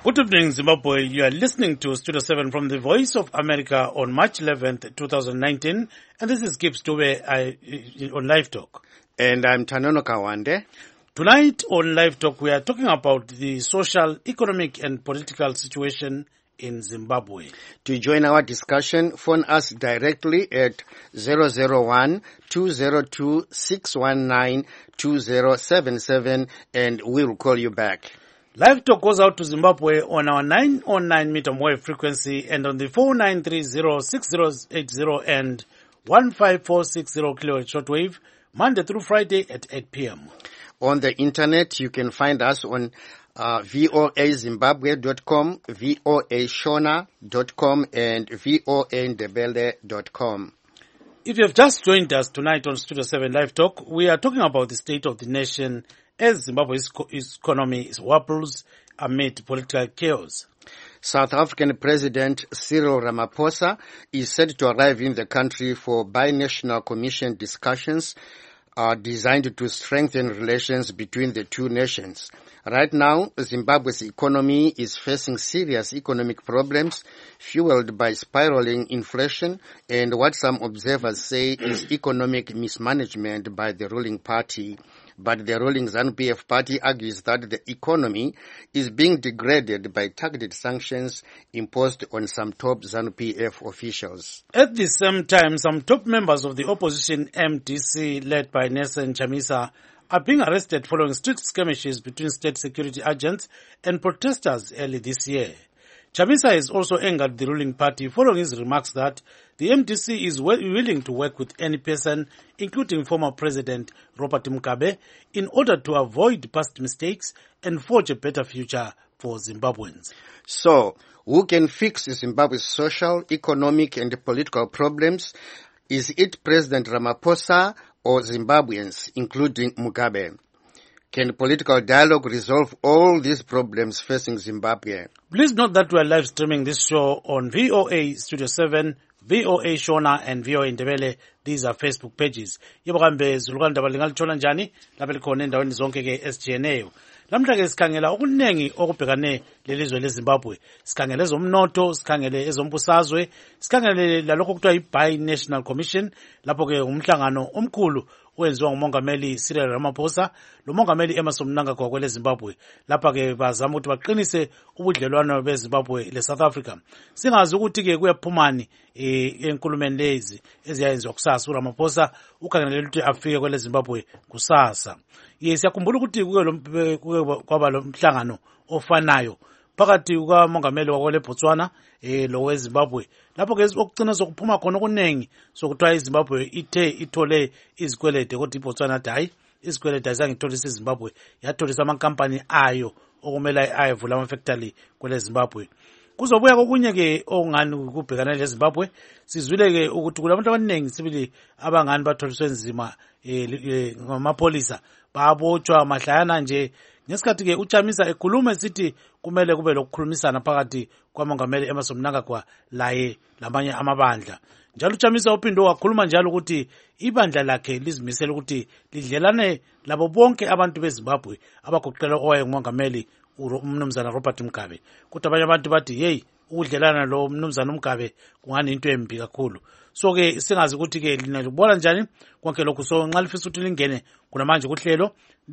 Good evening, Zimbabwe. You are listening to Studio 7 from the Voice of America on March 11th, 2019. And this is Gibbs Dube on Live Talk. And I'm Tanono Kawande. Tonight on Live Talk, we are talking about the social, economic, and political situation in Zimbabwe. To join our discussion, phone us directly at 001-202-619-2077 and we will call you back. Live Talk goes out to Zimbabwe on our 909 meter wave frequency and on the 4930-6080 and 15460 kilohertz shortwave, Monday through Friday at 8 p.m. On the internet, you can find us on voazimbabwe.com, voashona.com, and voandebele.com. If you have just joined us tonight on Studio 7 Live Talk, we are talking about the state of the nation as Zimbabwe's economy wobbles amid political chaos. South African President Cyril Ramaphosa is set to arrive in the country for binational commission discussions designed to strengthen relations between the two nations. Right now, Zimbabwe's economy is facing serious economic problems fueled by spiraling inflation and what some observers say is economic mismanagement by the ruling party. But the ruling ZANU-PF party argues that the economy is being degraded by targeted sanctions imposed on some top ZANU-PF officials. At the same time, some top members of the opposition MDC, led by Nelson Chamisa, are being arrested following strict skirmishes between state security agents and protesters early this year. Chamisa has also angered the ruling party following his remarks that the MDC is willing to work with any person, including former President Robert Mugabe, in order to avoid past mistakes and forge a better future for Zimbabweans. So, who can fix Zimbabwe's social, economic, and political problems? Is it President Ramaphosa or Zimbabweans, including Mugabe? Can political dialogue resolve all these problems facing Zimbabwe? Please note that we are live streaming this show on VOA Studio 7, VOA Shona, and VOA Ndebele. These are Facebook pages. Yebokambe zulukandaba lingalithola njani lapha likhona endaweni zonke ke SGNA. Lamhla ke sikhangela okuningi okubhekane lelizwe leZimbabwe. Sikhangele ezomnotho, sikhangele ezombusazwe, sikhangele lalokho kuthiwa yi-Bi-National Commission, lapho ke umhlangano omkhulu owenziwa ngumongameli Cyril Ramaphosa lo mongameli Emmerson Mnangagwa kweleZimbabwe. Lapha ke bazama ukuthi baqinise ubudlelwano beZimbabwe leSouth Africa. Singazi ukuthi ke kuyaphumani enkulumeni lezi eziyayenziwa kusasa. uRamaphosa ukhangelele ukuthi afike kweleZimbabwe kusasa. Siyakhumbula ukuthi kwaba lo mhlangano ofanayo phakathi kukamongameli wakwele Botswana lo weZimbabwe, lapho ke okucina sokuphuma khona okuningi sokuthiwa iZimbabwe ithole izikwelede, kodwa iBotswana athi hayi, izikwelede azangitholisa iZimbabwe, yatholisa amankampani ayo okumele ayevula amafactory kwele Zimbabwe. Kuzobuya kokunye ke ongani kubhekana leZimbabwe. Sizwile ke ukuthi kulabantu abaningi sibili abangani batholiswe nzima ngamapolisa, babotshwa mahlayana nje. Ngesikhathi ke uChamisa ekhuluma esithi kumele kube lokukhulumisana phakathi kwamongameli Emmerson Mnangagwa laye lamanye amabandla. Njalo uChamisa uphinde wakhuluma njalo ukuthi ibandla lakhe lizimisela ukuthi lidlelane labo bonke abantu beZimbabwe abagoqela owayengumongameli umnumzana Robert Mugabe. Kodwa abanye abantu bathi hey, ukudlelana lo umnumzana Mugabe kungani into embi kakhulu. So ke singazi ukuthi ke lina libona njani konke lokhu. So nxa lifisa ukuthi lingene kunamanje kuhlelo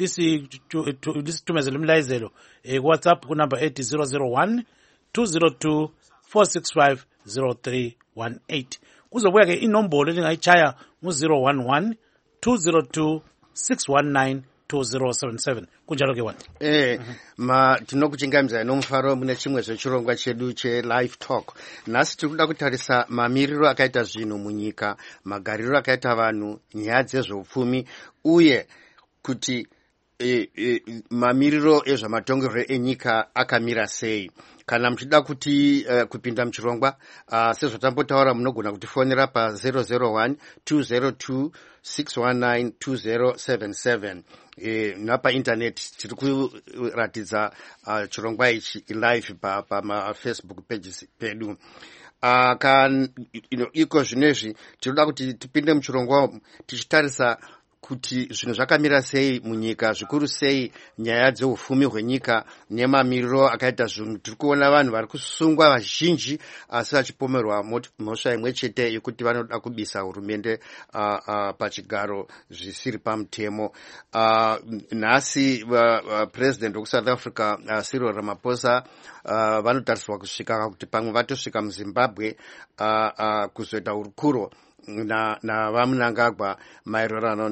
lisithumezele umlayezelo ku WhatsApp ku number 8001 202 465 0318. Kuzobuya ke inombolo elingayichaya ngu-011 202 619 2077. Kunjalo ke wanti tinokuchingamidza nomufaro mune chimwe zvechirongwa chedu che-live talk. Nhasi tiri kuda kutarisa mamiriro akaita zvinhu munyika, magariro akaita vanhu, nyaya dzezveupfumi uye kuti mamiriro ezvamatongerwo enyika akamira sei. Kana muchida kuti kupinda muchirongwa sezvatambotaura, munogona kutifonera pa 001 202 619 2077. Napa internet tiri kuratidza chirongwa ichi live pa Facebook pages pedu. Iko zvinezvi tinoda kuti tipinde muchirongwa tichitarisa kuti zvinhu zvakamira sei munyika, zvikuru sei nyaya dzeufumi hwenyika nemamiriro akaita zvinhu. Tiri kuona vanhu vari kusungwa vazhinji asi vachipomerwa mhosva imwe chete yekuti vanoda kubisa hurumende pachigaro zvisiri pamutemo. Nhasi president wekusouth Africa Cyril Ramaphosa vanotarisirwa kusvika kuti pamwe vatosvika muZimbabwe kuzoita urukuro navaMnangagwa maererano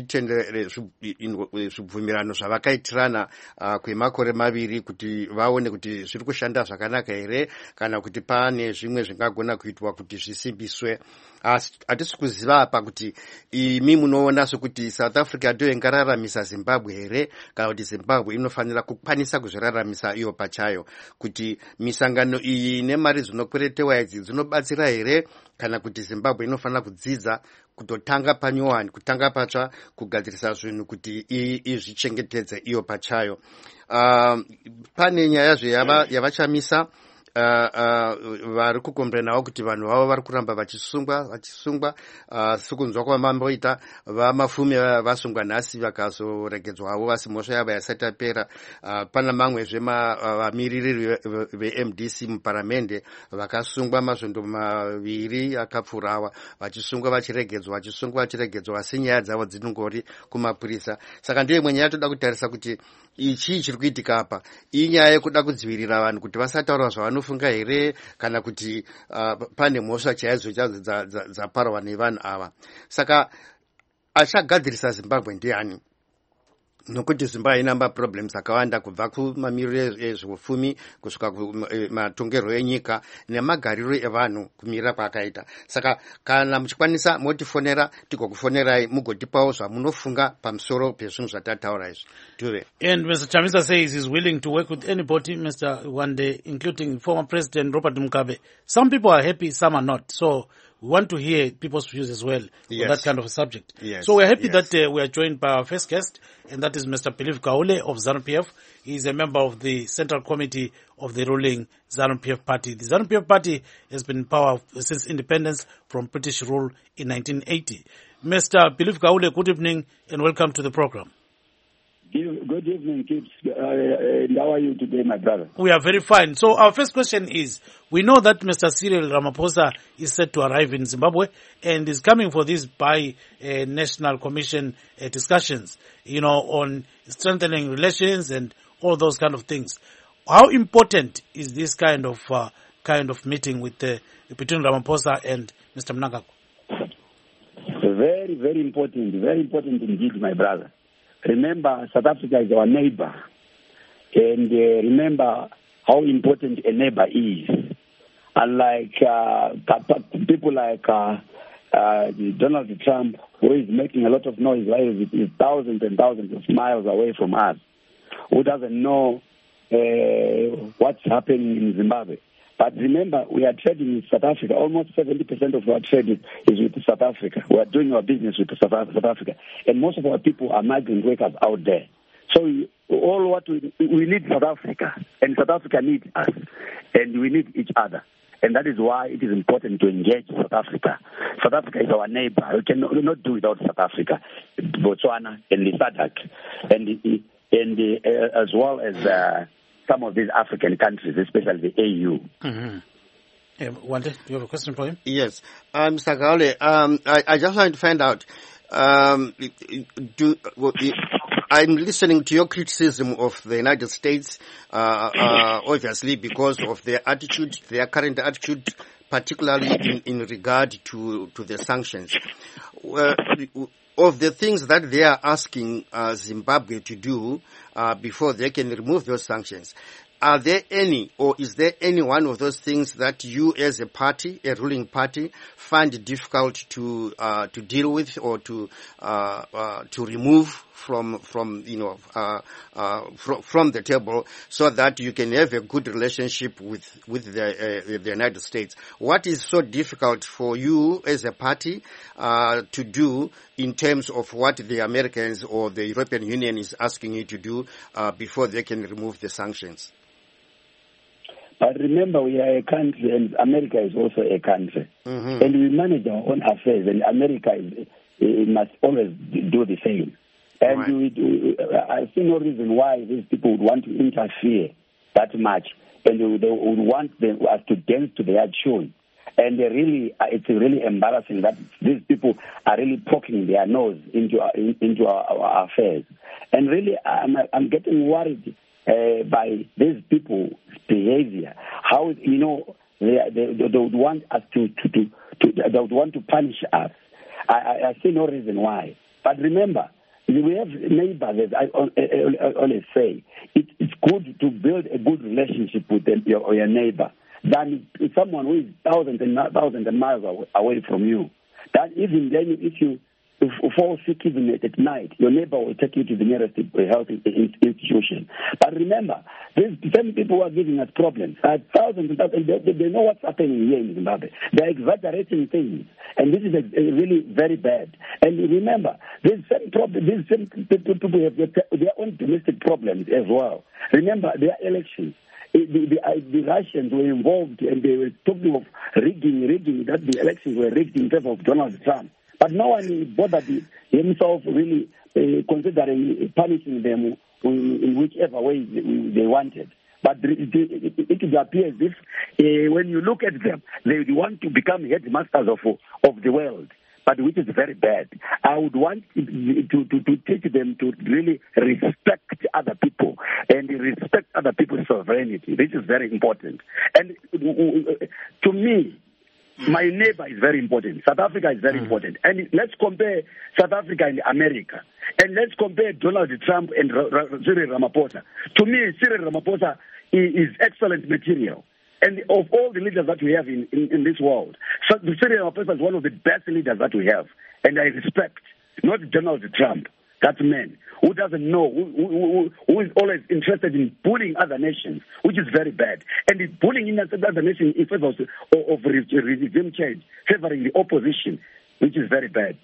nezvibvumirano zvavakaitirana kwemakore maviri kuti vaone kuti zviri kushanda zvakanaka here kana kuti pane zvimwe zvingagona kuitwa kuti zvisimbiswe. Hatisi kuziva apa kuti imi munoona sokuti South Africa ndiyo ingararamisa Zimbabwe here kana kuti Zimbabwe inofanira kukwanisa kuzviraramisa iyo pachayo, kuti misangano iyi nemari dzinokweretewa idzi dzinobatsira here kana kuti Zimbabwe inofanira kudzidza kutotanga panyowani, kutanga patsva kugadzirisa zvinhu kuti izvichengetedze iyo pachayo. Pane nyaya yavachamisa vari kukomberenawo kuti vanhu vavo vari kuramba vachisungwa sekunzwa kwamamboita vamafumi vasungwa nhasi vakazoregedzwawo vasi mhosva yavo yasati yapera. Pana mamwezve vamiriri veMDC muparamende vakasungwa mazvondo maviri akapfuurawa vachisungwa vachiregedzwa asi nyaya dzavo dzinongori kumapurisa. Saka ndiyo imwe nyaya toda kutarisa kuti ichi chiri kuitika apa inyaya yekuda kudzivirira vanhu kuti vasataura zvavanofunga here kana kuti pane mhosva chaidzo dzaparwa nevanhu ava. Saka achagadzirisa Zimbabwe ndiani? Nokuti Zimbabwe ina maproblems akawanda kubva kumamiriro ezveufumi kusvika kumatongerwo enyika nemagariro evanhu kumirira kwakaita. Saka kana muchikwanisa motifonera tigokufonerai mugotipawo zvamunofunga pamusoro pezvinhu zvatataura izvi. Tuve. And Mr. Chamisa says he's willing to work with anybody, Mr. Wande, including former President Robert Mugabe. Some people are happy, some are not. So we want to hear people's views as well on that kind of a subject. Yes. So we're happy that we are joined by our first guest, and that is Mr. Philip Kaule of ZANU-PF. He is a member of the Central Committee of the ruling ZANU-PF party. The ZANU-PF party has been in power since independence from British rule in 1980. Mr. Philip Kaule, good evening and welcome to the program. Good evening, kids. How are you today, my brother? We are very fine. So our first question is, we know that Mr. Cyril Ramaphosa is set to arrive in Zimbabwe and is coming for this bi-national commission discussions, on strengthening relations and all those kind of things. How important is this kind of meeting between Ramaphosa and Mr. Mnangagwa? Very, very important indeed, my brother. Remember, South Africa is our neighbor, and remember how important a neighbor is. Unlike people like Donald Trump, who is making a lot of noise while he's thousands and thousands of miles away from us, who doesn't know what's happening in Zimbabwe. But remember, we are trading with South Africa. Almost 70% of our trade is with South Africa. We are doing our business with South Africa. And most of our people are migrant workers out there. So we need South Africa. And South Africa needs us. And we need each other. And that is why it is important to engage South Africa. South Africa is our neighbor. We cannot do without South Africa, Botswana, and the SADC, and as well as some of these African countries, especially the AU. Mm-hmm. Wande, do you have a question for him? Yes. Mr. Kaule, I just want to find out, I'm listening to your criticism of the United States, obviously because of their current attitude, particularly in regard to the sanctions. Of the things that they are asking Zimbabwe to do before they can remove those sanctions, are there any, or is there any one of those things that you as a party, a ruling party, find difficult to deal with or to remove from the table, so that you can have a good relationship with the United States? What is so difficult for you as a party to do in terms of what the Americans or the European Union is asking you to do before they can remove the sanctions? But remember, we are a country, and America is also a country. Mm-hmm. And we manage our own affairs, and America must always do the same. And right. I see no reason why these people would want to interfere that much, and they would want us to dance to their tune. And it's really embarrassing that these people are really poking their nose into our affairs. And really, I'm getting worried by these people's behavior. How they would want us they would want to punish us. I see no reason why. But remember, we have neighbors, as I always say. It's good to build a good relationship with your neighbor than someone who is thousands and thousands of miles away from you. That even then, if you fall sick even at night, your neighbor will take you to the nearest health institution. But remember, these same people who are giving us problems are thousands and thousands. They know what's happening here in Zimbabwe. They're exaggerating things, and this is really very bad. And remember, these same people have their own domestic problems as well. Remember, their elections. The Russians were involved, and they were talking of rigging, that the elections were rigged in favor of Donald Trump. But no one bothered himself really considering punishing them in whichever way they wanted. But it appears if when you look at them, they want to become headmasters of the world, but which is very bad. I would want to teach them to really respect other people and respect other people's sovereignty. This is very important. And to me, my neighbor is very important. South Africa is very important. And let's compare South Africa and America. And let's compare Donald Trump and Cyril Ramaphosa. To me, Cyril Ramaphosa is excellent material. And of all the leaders that we have in this world, Cyril Ramaphosa is one of the best leaders that we have. And I respect not Donald Trump, that man who doesn't know, who is always interested in bullying other nations, which is very bad. And is bullying in other nations in favor of regime change, favoring the opposition, which is very bad.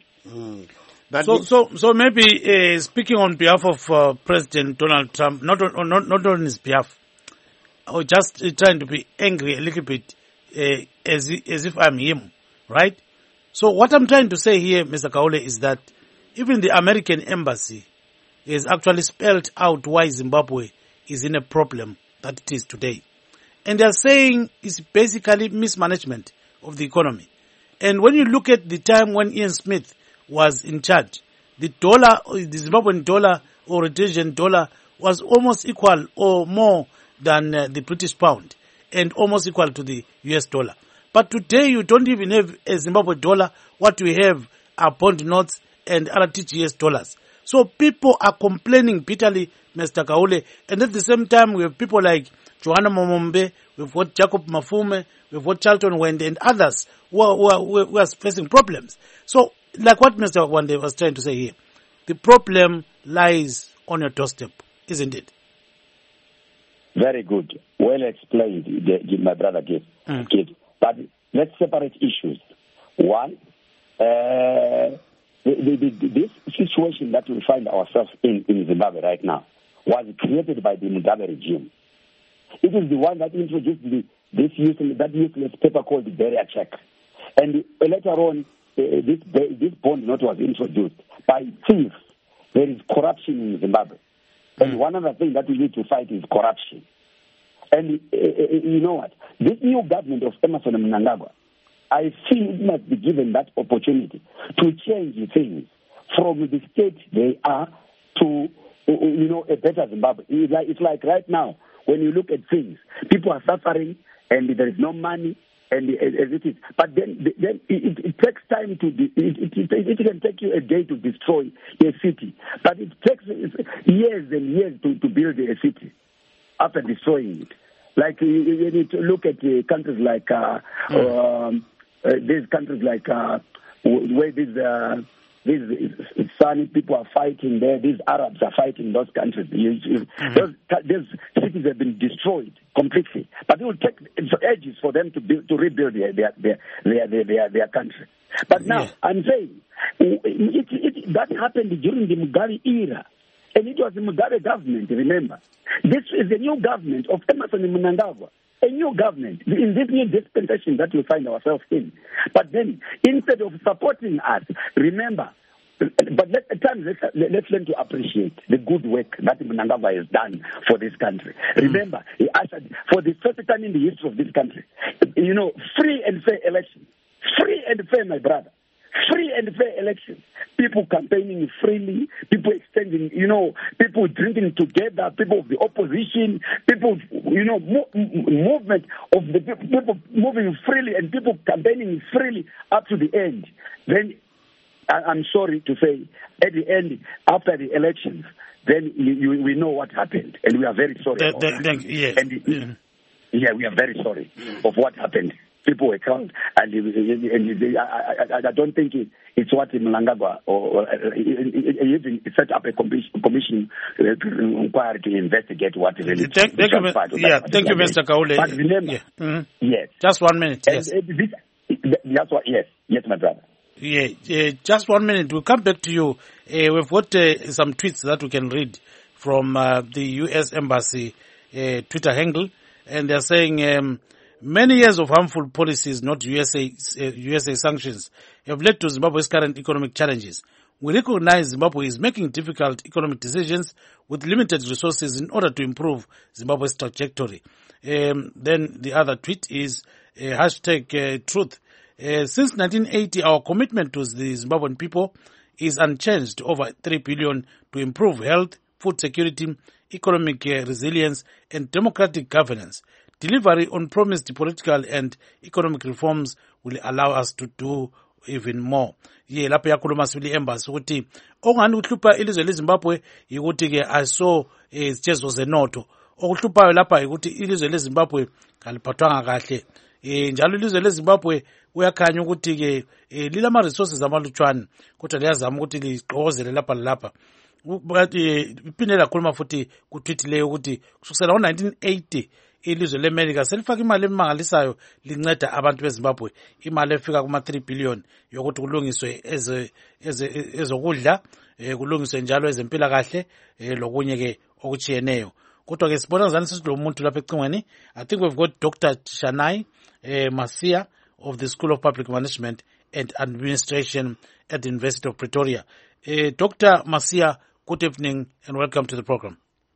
So maybe speaking on behalf of President Donald Trump, not on his behalf, or just trying to be angry a little bit, as if I'm him, right? So what I'm trying to say here, Mr. Kaule, is that even the American embassy has actually spelled out why Zimbabwe is in a problem that it is today. And they're saying it's basically mismanagement of the economy. And when you look at the time when Ian Smith was in charge, the Zimbabwean dollar or Rhodesian dollar was almost equal or more than the British pound and almost equal to the US dollar. But today you don't even have a Zimbabwe dollar. What we have are bond notes and RTGS dollars. So people are complaining bitterly, Mr. Kaule, and at the same time we have people like Johanna Momombe, we've got Jacob Mafume, we've got Charlton Wende and others who are facing problems. So like what Mr. Wande was trying to say here, the problem lies on your doorstep, isn't it? Very good. Well explained, my brother Kid. But let's separate issues. One, this situation that we find ourselves in Zimbabwe right now was created by the Mugabe regime. It is the one that introduced this useless paper called the barrier check. And later on, this bond note was introduced by thieves. There is corruption in Zimbabwe. And one other thing that we need to fight is corruption. And you know what? This new government of Emmerson Mnangagwa, I feel it must be given that opportunity to change things from the state they are to, a better Zimbabwe. It's like right now, when you look at things, people are suffering and there is no money and as it is. But then it takes time it can take you a day to destroy a city. But it takes years and years to build a city after destroying it. Like you need to look at countries like these countries like where these Sunni people are fighting there. These Arabs are fighting those countries. Those cities have been destroyed completely. But it will take ages for them to rebuild their country. But now I'm saying that happened during the Mugabe era. And it was the Mugabe government, remember. This is the new government of Emmerson Mnangagwa. A new government in this new dispensation that we find ourselves in. But then, instead of supporting us, remember, But at times, let's learn to appreciate the good work that Mnangagwa has done for this country. Remember, he ushered, for the first time in the history of this country, free and fair elections. Free and fair, my brother. Free and fair elections. People campaigning freely, people extending, people drinking together, people of the opposition, people, movement of the people moving freely and people campaigning freely up to the end. Then, I'm sorry to say, at the end, after the elections, then we know what happened, and we are very sorry. Yes. We are very sorry of what happened. People were killed, and I don't think it's what Mnangagwa or even set up a commission inquiry to investigate what really. Thank you, Mr. Kaule. But remember, yes, just 1 minute. Yes, that's what. Yes, my brother. Just 1 minute. We'll come back to you. We've got some tweets that we can read from the U.S. Embassy Twitter handle, and they're saying. Many years of harmful policies, not USA sanctions, have led to Zimbabwe's current economic challenges. We recognize Zimbabwe is making difficult economic decisions with limited resources in order to improve Zimbabwe's trajectory. Then the other tweet is hashtag truth. Since 1980, our commitment to the Zimbabwean people is unchanged, over 3 billion to improve health, food security, economic resilience, and democratic governance. Delivery on promised political and economic reforms will allow us to do even more. Lapho yakhuluma sibili embassy ukuthi ongani uhlupha ilizwe leZimbabwe ukuthi ke aso izitshezo zenotho. Okuhluphayo lapha ukuthi ilizwe leZimbabwe kaliphathwanga kahle. Njalo ilizwe leZimbabwe uyakhanya ukuthi ke lilama resources amalutshwana kodwa liyazama ukuthi ligqokozele lapha lalapha. Iphinde lakhuluma futhi ku tweet leyo ukuthi kusukela ngo-1980 ilizwe leMelika selifaka imali emangalisayo linceda abantu beZimbabwe, imali efika kuma-3 billion yokuthi kulungiswe ezokudla, kulungiswe njalo ezempilakahle lokunye ke okuchiyeneyo. Kodwa ke sibona ngani sisilo umuntu lapha ecingweni. I think we've got Dr. Shanai Masia of the School of Public Management and Administration at the University of Pretoria. Dr. Masia, good evening and welcome to the program.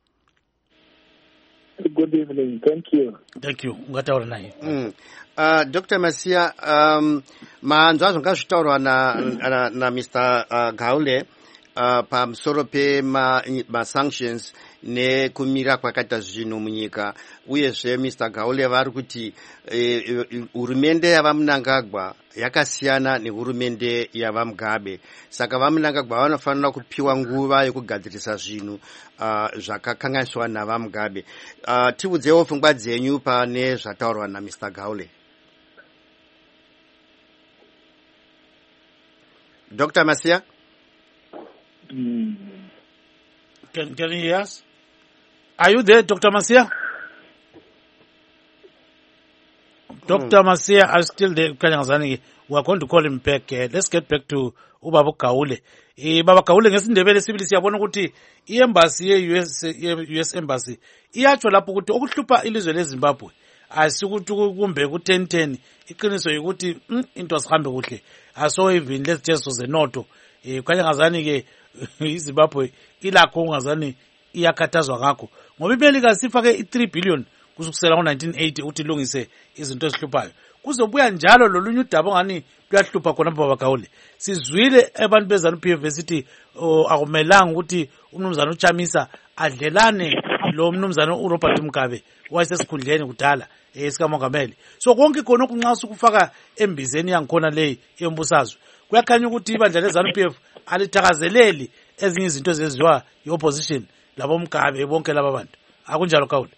Good evening. Thank you. Thank you. Ngataura naye. Dr. Masia, maanzwazo ngazvitaurwa na Mr. Gaule pamusoro sanctions nekumira kwakaita zvinhu munyika, uyezve Mr. Gaule vari kuti hurumende yavaMnangagwa yakasiyana nehurumende yavaMugabe, saka vaMnangagwa vanofanira kupiwa nguva yekugadzirisa zvinhu zvakakanganiswa navaMugabe. Tiudzewo pfungwa dzenyu pane zvataurwa na Mr. Gaule. Dr. Masia? Can you hear us? Are you there, Dr. Masia? Dr. Masia, are still there? We are going to call him back. Let's get back to Ubaba Kaule. Baba Kaule ngesindebele sibili siyabona ukuthi iembassy ye-US embassy iyatsho lapho ukuthi okuhlupha ilizwe leZimbabwe asikuthi kumbe ku1010 iqiniso ukuthi into asihambe kuhle aso even lezitshezo zenotho kanye ngazani ke iZimbabwe ilakho ungazani iyakhathazwa ngakho ngoba iMelika sifake i3 billion kusukela ngo1980 ukuthi ilungise izinto ezihluphayo. Kuzobuya njalo lolunye udaba ngani luyahlupha khona Baba Kaule. Sizwile abantu bezanu PF sithi akumelanga ukuthi umnumzana uChamisa adlelane lo mnumzana uRobert Mugabe wayesesikhundleni kudala esikamongameli. So konke khona okunxasa ukufaka embizeni yangikhona leyi yombusazwe. Kuyakhanya ukuthi ibandla lezanu PF alithakazeleli ezinye izinto ezenziwa iopposition labo Mugabe bonke laba bantu. Akunjalo Kaule?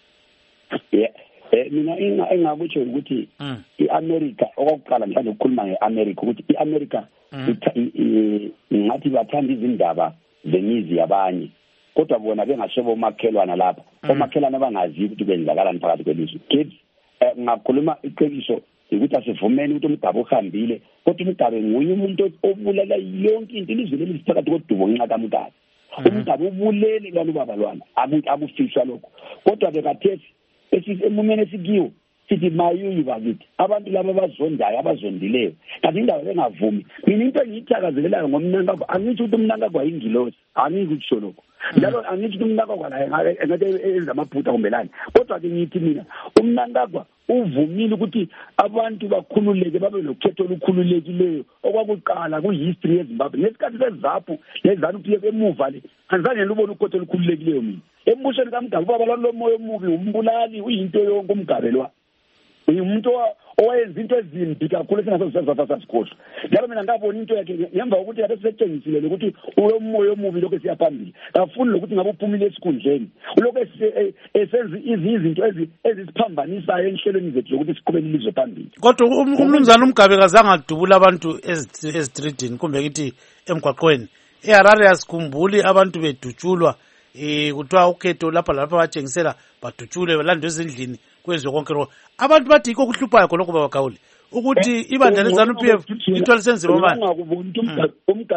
Mina engakutsho ukuthi iAmerica okokuqala mhlawumbe ukukhuluma ngeAmerica ukuthi iAmerica ngathi bathanda izindaba zemizi yabanye kodwa bona bengashobo umakhelwana lapha omakhelwana bangazi ukuthi kwenzakalani phakathi kwelizwe. Kids ngakhuluma iqiniso ukuthi asivumeni ukuthi uMgabe uhambile kodwa uMgabe nguye umuntu obulela yonke into ilizwe lelisithakathi kodubo ngenxa kaMgabe. uMgabe ubulele lwana ubaba lwana akufishwa lokho kodwa bekathethi emumene sikiwo sithi mayuyu bakithi abantu laba abazondayo abazondileyo kanti indawo engavumi mina into engiyithakazelayo ngomnankagwa angithi ukuthi umnankagwa yingilosi angithi ukutsho lokho njalo angithi ukuthi umnankagwa naye engathi enza amaphutha kumbelani kodwa ke ngithi mina umnankagwa uvumile ukuthi abantu bakhululeke babe nokhetho olukhululekileyo okwakuqala ku-history yeZimbabwe ngesikhathi seZAPU leZANU-PF emuva le anizange lubone ukhetho olukhululekileyo mina embusweni kaMgabe ubaba lalo moya omubi umbulali uyinto yonke uMgabe lwa umuntu owayenza into ezimbi kakhulu esingasozisasikhohlwa njalo mina ngabona into yakhe ngemva kokuthi kade setshengisile ukuthi uyomoya omubi lokho esiyaphambili kafuni lokuthi ngabe uphumile esikhundleni ulokho esenza izinto ezisiphambanisayo enhlelweni zethu zokuthi siqhubele ilizwe phambili kodwa umnumzana uMgabe kazange adubula abantu ezitreetini kumbe kithi emgwaqweni eHarare asikhumbuli abantu bedutshulwa kuthiwa ukhetho lapha batshengisela badutshule balandwe ezindlini kwenziwe konke lokho abantu bathi yikho kuhluphayo khonokho babagawule ukuthi ibandla leZANU-PF ithwala senziwa manje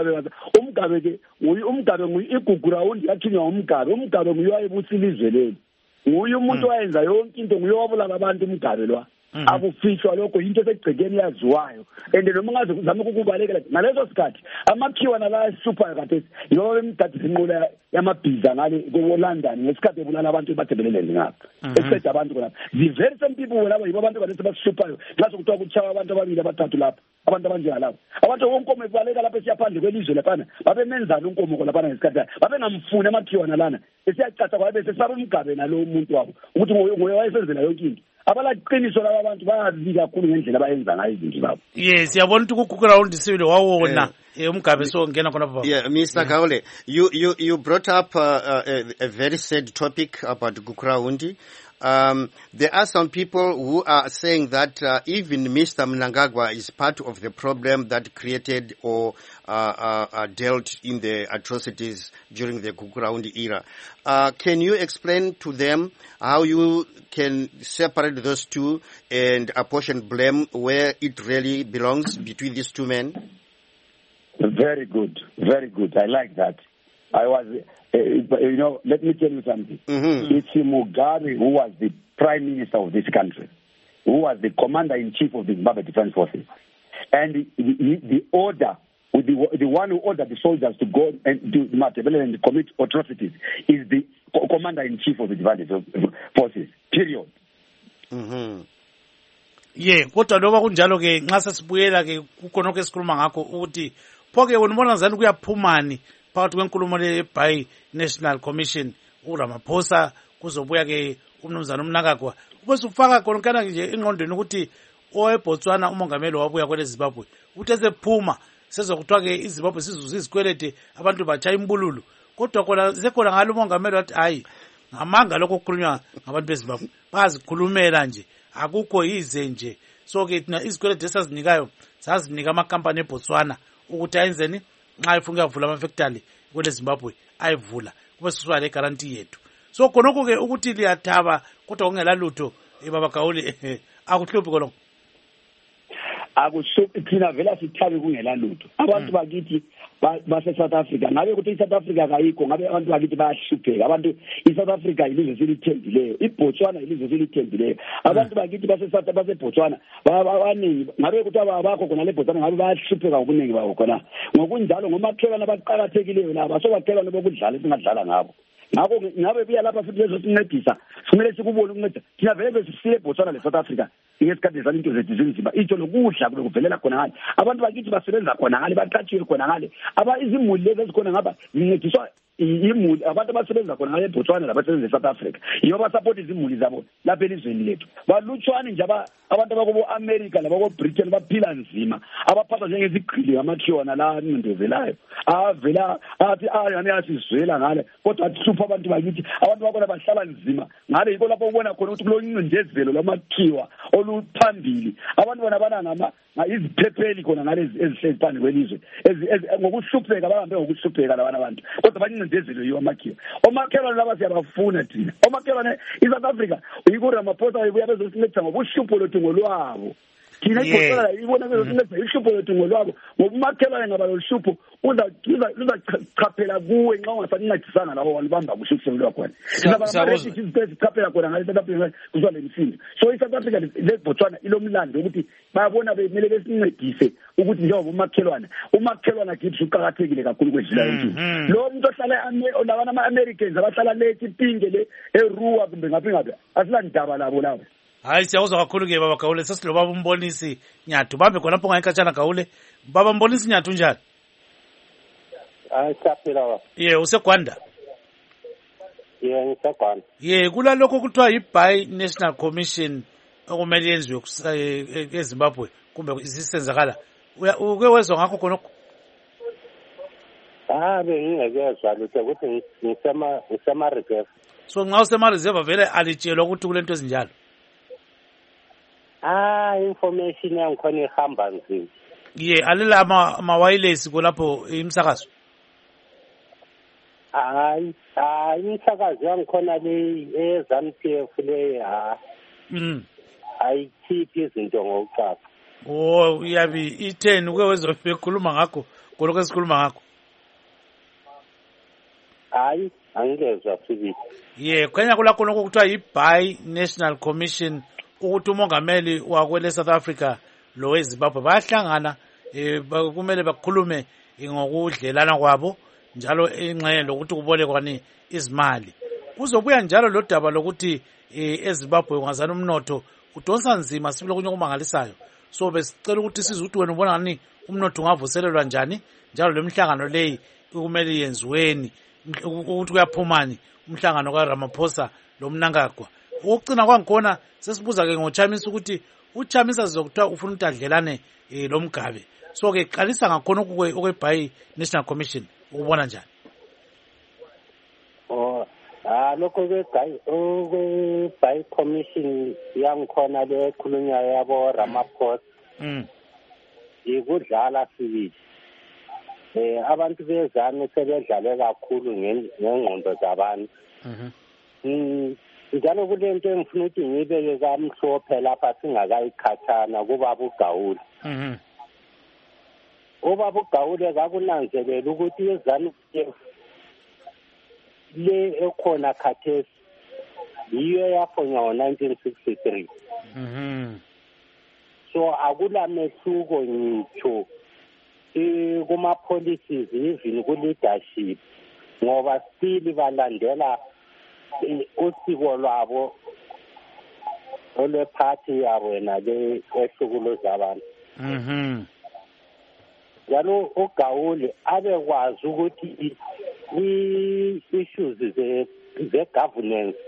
umgabe ke umgabe igugu rawundi yathunywa umgabe nguye wayebutha ilizwe leli nguye umuntu owayenza yonke into nguye wabulala abantu umgabe lwa akufishwa lokho into esegcekeni yaziwayo and noma ngaze uzame ukukubalekela ngaleso sikhathi amakhiwa nala ahluphayo kade yibo bemgadi inqola yamabhiza ngale ko-London ngesikhathi ebulala abantu ebathebelele ngapha eqeda abantu khona the very same people laba yibo abantu kade bahluphayo nxa sekuthiwa kutshawa abantu ababili abathathu lapha abantu abanjengalabo abantu onkomo ebaleka lapha esiyaphandle kwelizwe laphana babemenzana unkomo laphana ngesikhathi babengamfuni amakhiwa nalana esiyacatha kwabe sesaba umgabe nalo umuntu wabo ukuthi ngoye wayesenzela yonke into abalaqiniso laba abantu bayazi kakhulu ngendlela abayenza ngayo izinto zabo yes yabona ukuthi kuground sibile wawona umgabe so ngena khona baba yeah Mr. Gaule you brought up a very sad topic about Gukuraundi. There are some people who are saying that even Mr. Mnangagwa is part of the problem that created or dealt in the atrocities during the Gukuraundi era. Can you explain to them how you can separate those two and apportion blame where it really belongs between these two men? Very good. I like that. I was, let me tell you something. It's Mugabe who was the prime minister of this country, who was the commander-in-chief of the Zimbabwe Defense Forces. And the order, the one who ordered the soldiers to go and do Matabele and commit atrocities is the commander-in-chief of the Defense Forces, period. Yeah, kodwa loba kunjalo ke nxa sesibuyela ke kukhonokho esikhuluma ngakho ukuthi phoke wena ubona ngani kuyaphumani phakathi kwenkulumo le-Bi National Commission uRamaphosa kuzobuya ke umnumzana uMnangagwa ubese ufaka khonkana nje engqondweni ukuthi oweBotswana umongameli wabuya kwele Zimbabwe uthi esephuma sezokuthiwa ke iZimbabwe sizuza izikwelede abantu batshaya imbululu kodwa khona sekhona ngalo umongameli wathi hayi ngamanga lokho kukhulunywa ngabantu beZimbabwe bazikhulumela nje akukho yize nje so ke thina izikwelede esazinikayo sazinika amakampani eBotswana ukuthi ayenzeni nxa ifuna ukuvula amafactory kwele Zimbabwe ayivula kube sisuka le guarantee yethu so khonokho ke ukuthi liyathaba kodwa kungela lutho baba Gaule akuhluphi khonokho akuhluphi thina vela sithabe kungela lutho abantu bakithi base South Africa ngabe ukuthi iSouth Africa kayikho ngabe abantu bakithi bayahlupheka abantu iSouth Africa ilizwe selithembileyo iBotswana ilizwe selithembileyo abantu bakithi base Botswana abaningi ngabe ukuthi abakho khona le Botswana ngabe bayahlupheka ngokuningi babo khona ngokunjalo ngomakhelwane abaqhakathekileyo laba sobakhelwane bokudlala esingadlala ngabo ngakho ngabe buya lapha futhi lezosincedisa kumele sikubone ukunceda thina vele sisile eBotswana le South Africa ngesikhathi zalo into zethu zinzima itsho lokudla kuvelela khona ngale abantu bakithi basebenza khona ngale baqhatshiwe khona ngale izimuli lezi ezikhona ngapha zincediswa imuli abantu abasebenza khona ngale eBotswana labasebenza eSouth Africa yibo basapota izimuli zabo lapha elizweni lethu balutshwane nje abantu abakobo-America labakoBritain baphila nzima abaphathwa njengezigqili ngamakhiwana la ancindezelayo avela athi yani asizwela ngale kodwa ahlupha abantu bakithi abantu bakhona bahlala nzima ngale yiko lapho ubona khona ukuthi kulo incindezelo lamakhiwa oluphambili abantu bona banangama iziphepheli khona ngale ezihlezi phansi kwelizwe ngokuhlupheka bahambe ngokuhlupheka labana abantu kodwa bancindezelo yiwo amakhiwa omakhelwane laba siyabafuna thina omakhelwane iSouth Africa uyiku Ramaphosa uyibuya bezosincedisa ngobuhlupho lothu ngolwabo thina igoqela ibona bezokunceda ihlupho lethu ngolwabo ngoba umakhelwane ngaba lohlupho uzachaphela kuwe nxa ungasancedisanga labo bantu bamba kuhle ukusebenza khona sichaphela khona ngale South Africa kuzwa le msindo so iSouth Africa leBotswana ilomlando ukuthi bayabona bemele besincedise ukuthi njengoba umakhelwane kithi uqhakathekile kakhulu kwedlula yethu lo muntu ohlala labana ama-Americans abahlala lethi ipinge le eRuwa kumbe ngaphi asilandaba labo labo. Hayi siyawuzwa kakhulu-ke baba Gawule sesilo baba umbonisi Nyathu bambe khonapho ngayikhatshana Gawule baba umbonisi Nyathu njani? Hayi siyaphila. Usegwanda? Ngisegwanda. Kulalokho kuthiwa yi-Bi-National Commission okumele yenziwe eZimbabwe kumbe isisenzakala uke wezwa ngakho khonokho? Bengingekezwa lutho ukuthi ngisema-reserve. So nxa usema-reserve vele alitshelwa ukuthi kulento ezinjalo? Information yangikhona ihamba nzima. Alela ama-wireless kulapho imsakazo? Hayi imsakazo yangikhona le eZANU-PF le ayikhiphi izinto ngokucaca. Uyabi i-10 uke wezwa bekhuluma ngakho kolokho esikhuluma ngakho? Hayi angezwa sibili. Khanya kulakhona okuthiwa yi-Bi-National Commission ukuthi umongameli wakwele South Africa lo weZimbabwe bayahlangana kumele bakhulume ngokudlelana kwabo njalo engxenye lokuthi kubolekwani izimali. Kuzobuya njalo lo daba lokuthi eZimbabwe ungazana umnotho udonsa nzima sibile kunye okumangalisayo. So besicela ukuthi sizwe ukuthi wena ubona ngani umnotho ungavuselelwa njani njalo lemhlangano leyi kumele yenziweni ukuthi kuyaphumani umhlangano kaRamaphosa lo Mnangagwa. Ukucina kwangikhona sesibuza-ke ngoChamisa ukuthi uChamisa sizokuthiwa ufuna ukuthi adlelane lo Mgabe. So-ke qalisa ngakhona okwe-Bi-National Commission ukubona njani? Lokho okwe-Bi Commission yangikhona le ekhulunywayo yabo Ramaphosa ikudlala sibili. Abantu bezanu sebedlale kakhulu ngengqondo zabantu. Njalo kulento engifuna ukuthi ngibeke kamhlophe lapha singakayikhathana kubaba uGawule. Ubaba uGawule kakunanzelela ukuthi iZANU-PF le ekhona khathesi yiyo yafonywa ngo-1963. So akulamehluko ngitsho kuma-policies even ku-leadership ngoba still balandela usiko lwabo olwephathi yabo yena le ehlukuluza abantu. Njalo uGawule abekwazi ukuthi i-issues ze-governance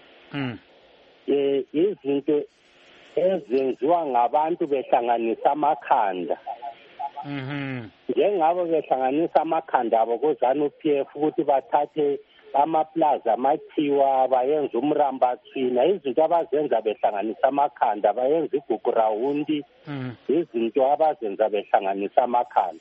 izinto ezenziwa ngabantu behlanganisa amakhanda. Njengabo behlanganisa amakhanda abo kuZANU-PF ukuthi bathathe amaplaza amakhiwa bayenza umrambathwina izinto abazenza behlanganisa amakhanda bayenza igugurawundi izinto abazenza behlanganisa amakhanda.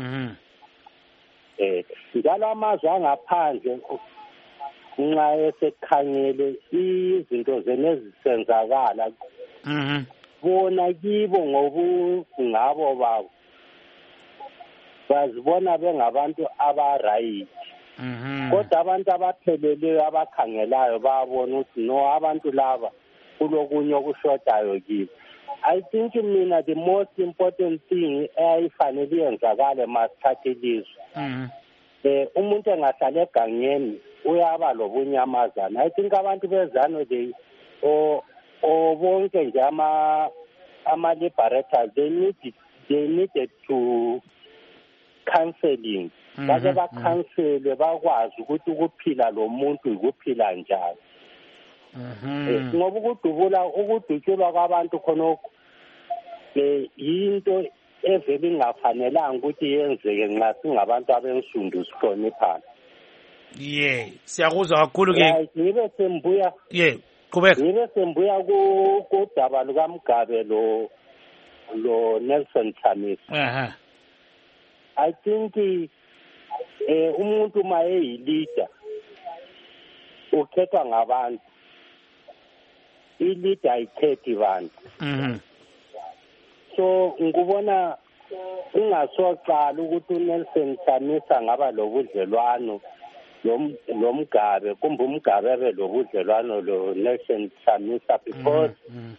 Njalo amazwe angaphandle nxa esekhangele izinto zenezisenzakala bona kibo ngobungabo babo bazibona bengabantu abaright. Kodwa abantu abapheleleyo abakhangelayo babona ukuthi no abantu laba kulokunye okushodayo kibo. I think mina the most important thing eyayifanele yenzakale masithathe ilizwe. Umuntu engahlala egangeni uyaba lobunyamazana. I think abantu bezano bonke nje ama-liberators they needed to counseling. Bake bakhansele bakwazi ukuthi ukuphila lo muntu ukuphila njani. Ngoba ukudutshulwa kwabantu khonokho yinto evele ingafanelanga ukuthi yenzeke nxa singabantu abensundu sihloniphana. Siyakuzwa kakhulu-ke. Ngibe sembuya qhubeka. Ngibe sembuya kudaba lukaMgabe lo Nelson Chamisa. I think umuntu uma eyi-leader ukhethwa ngabantu. I-leader ayikhethi bantu. so ngubona ungasoqala ukuthi uNelson Chamisa ngaba lobudlelwano lo Mugabe kumbe uMugabe abe lobudlelwano lo Nelson Chamisa because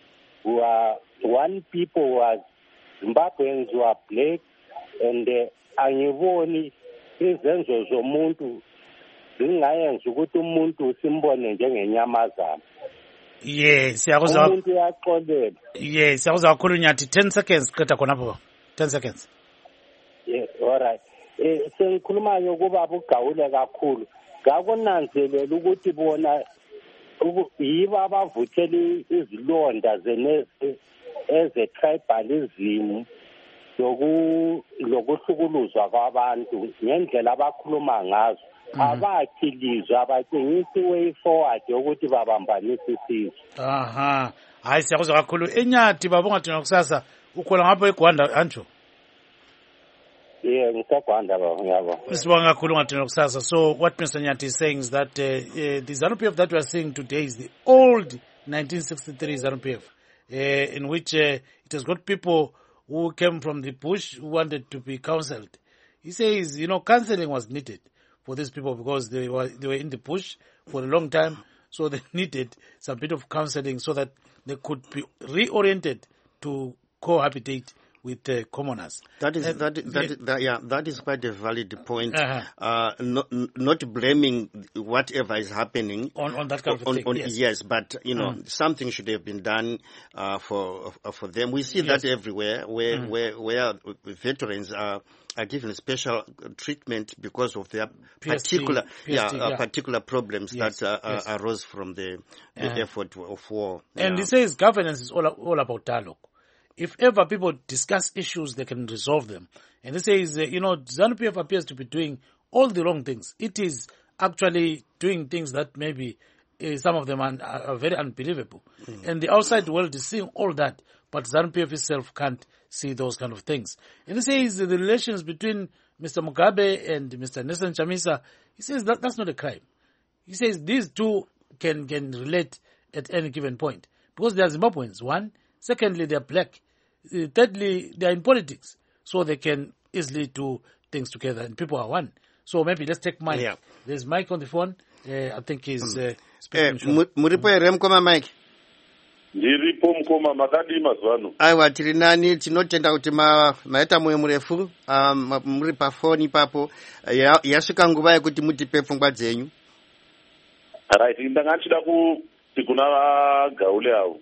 one people was Zimbabweans were black and angiboni izenzo zomuntu zingayenza ukuthi umuntu simbone njengenyamazana. Yes, siyakuzwa. Umuntu uyaxolela. Yes, siyakuzwa kakhulu Nyathi. 10 seconds qeda khonapho. 10 seconds. Yes, all right. Sengikhuluma ngokuba bugawule kakhulu. Ngakunanzelela ukuthi bona yibo abavuthela izilonda eze tribalism lokuhlukuluzwa kwabantu ngendlela abakhuluma ngazo. Abakhilizwa abacingisi way forward ukuthi babambanise isizwe. Aha. Hayi siyakuzwa kakhulu. Enyathi babonga thina kusasa ukhola ngapha eGwanda anjo. Yeah, ngisagwanda baba ngiyabo. Sibonga kakhulu ngathina kusasa. So what Mr. Nyathi is saying is that the ZANU-PF that we are seeing today is the old 1963 ZANU-PF, in which it has got people who came from the bush who wanted to be counseled. He says, counseling was needed for these people because they were in the bush for a long time, so they needed some bit of counseling so that they could be reoriented to cohabitate with commoners. That is quite a valid point. Not blaming whatever is happening on that kind of thing. Yes, but something should have been done for them. We see that everywhere where veterans are given special treatment because of their particular problems that arose from the effort of war. And he says governance is all about dialogue. If ever people discuss issues, they can resolve them. And he says, ZANU-PF appears to be doing all the wrong things. It is actually doing things that maybe some of them are very unbelievable. And the outside world is seeing all that, but ZANU-PF itself can't see those kind of things. And he says the relations between Mr. Mugabe and Mr. Nelson Chamisa, he says that's not a crime. He says these two can relate at any given point. Because they are Zimbabweans, one. Secondly, they are black. Thirdly, they are in politics. So they can easily do things together. And people are one. So maybe let's take Mike. Yeah. There's Mike on the phone. I think he's speaking. Muripo remkoma Mike. Ndiripo mkoma makadi mazwano. Aiwa tiri nani tinotenda kuti maeta moyo murefu muri pafoni papo yasvika nguva yekuti mutipe pfungwa dzenyu. Right, ndangachida kuti kuna vagaule avo.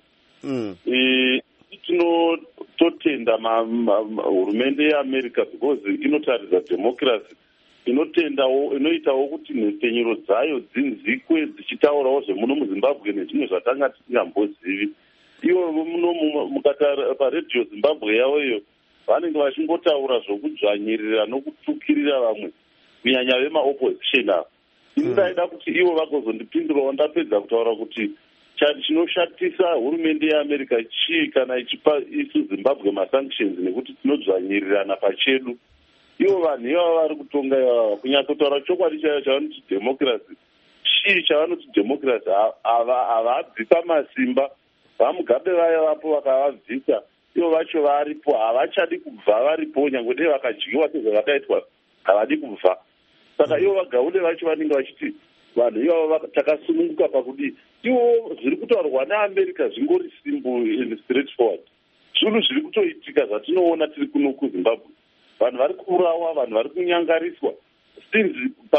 Tinototenda hurumende yeAmerica because inotaridza democracy, inoitawo kuti mhepenyero dzayo dzinzikwe dzichitaurawo zvemuno muZimbabwe nezvimwe zvatanga tisingambozivi. Ivo muno mukata paredhiyo Zimbabwe yavoyo vanenge vachingotaura zvokudzvanyirira nokutukirira vamwe kunyanya vemaopposition avo. Ndaida kuti ivo vagozondipindurawo ndapedza kutaura kuti chinoshatisa hurumende yeAmerica chii kana ichipa isu Zimbabwe masanctions nekuti tinodzvanyirirana pachedu. Ivo vanhu ivava vari kutonga ivava kunyatsotaura chokwadi chayo chavanoti democracy. Chii chavanoti democracy havabvisa masimba. VaMugabe vaya vapo vakavabvisa. Ivo vacho varipo havachadi kubva varipo nyangwe dei vakadyiwa sezvavakaitwa havadi kubva. Saka ivo vagaule vacho vanenge vachiti vanhu ivavo takasununguka pakudi ivo zviri kutaurwa neAmerica zvingori simple and straight forward. Zvinhu zviri kutoitika zvatinoona tiri kuno kuZimbabwe. Vanhu vari kuurawa, vanhu vari kunyangariswa. Since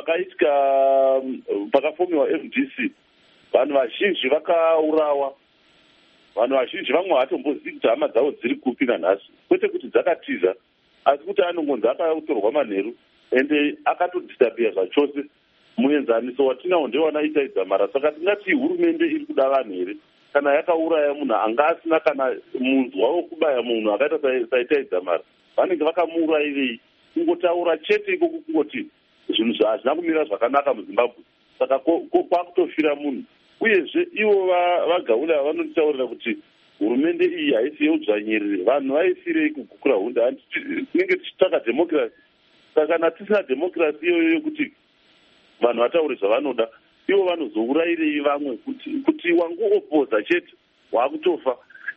pakafomiwa FDC, vanhu vazhinji vakaurawa. Vanhu vazhinji vamwe hatombozivi kuti hama dzavo dziri kupi nanhasi. Kwete kuti dzakatiza, asi kuti anongonzi akatorwa manheru ende akatodisapia zvachose. Muenzaniso watinawo ndewana itaidza mara. Saka tingati hurumende iri kuda vanhu here. Kana yakauraya munhu anga asina kana munzwa wokubaya munhu akaita saitaidza mara. Vanenge vakamuurayirei. Kungotaura chete ikoko kungoti zvinhu hazvina kumira zvakanaka muZimbabwe. Saka kwakutofira munhu. Uyezve ivo vagaula vanotaurira kuti hurumende iyi haisi yeudzvanyiriri. Vanhu vaifirei kugukura hunda. Tinenge tichitsvaka democracy. Saka kana tisina democracy iyoyo kuti vanhu vataure zvavanoda, ivo vanozourayirei vamwe kuti wangu opoza chete wakutofa.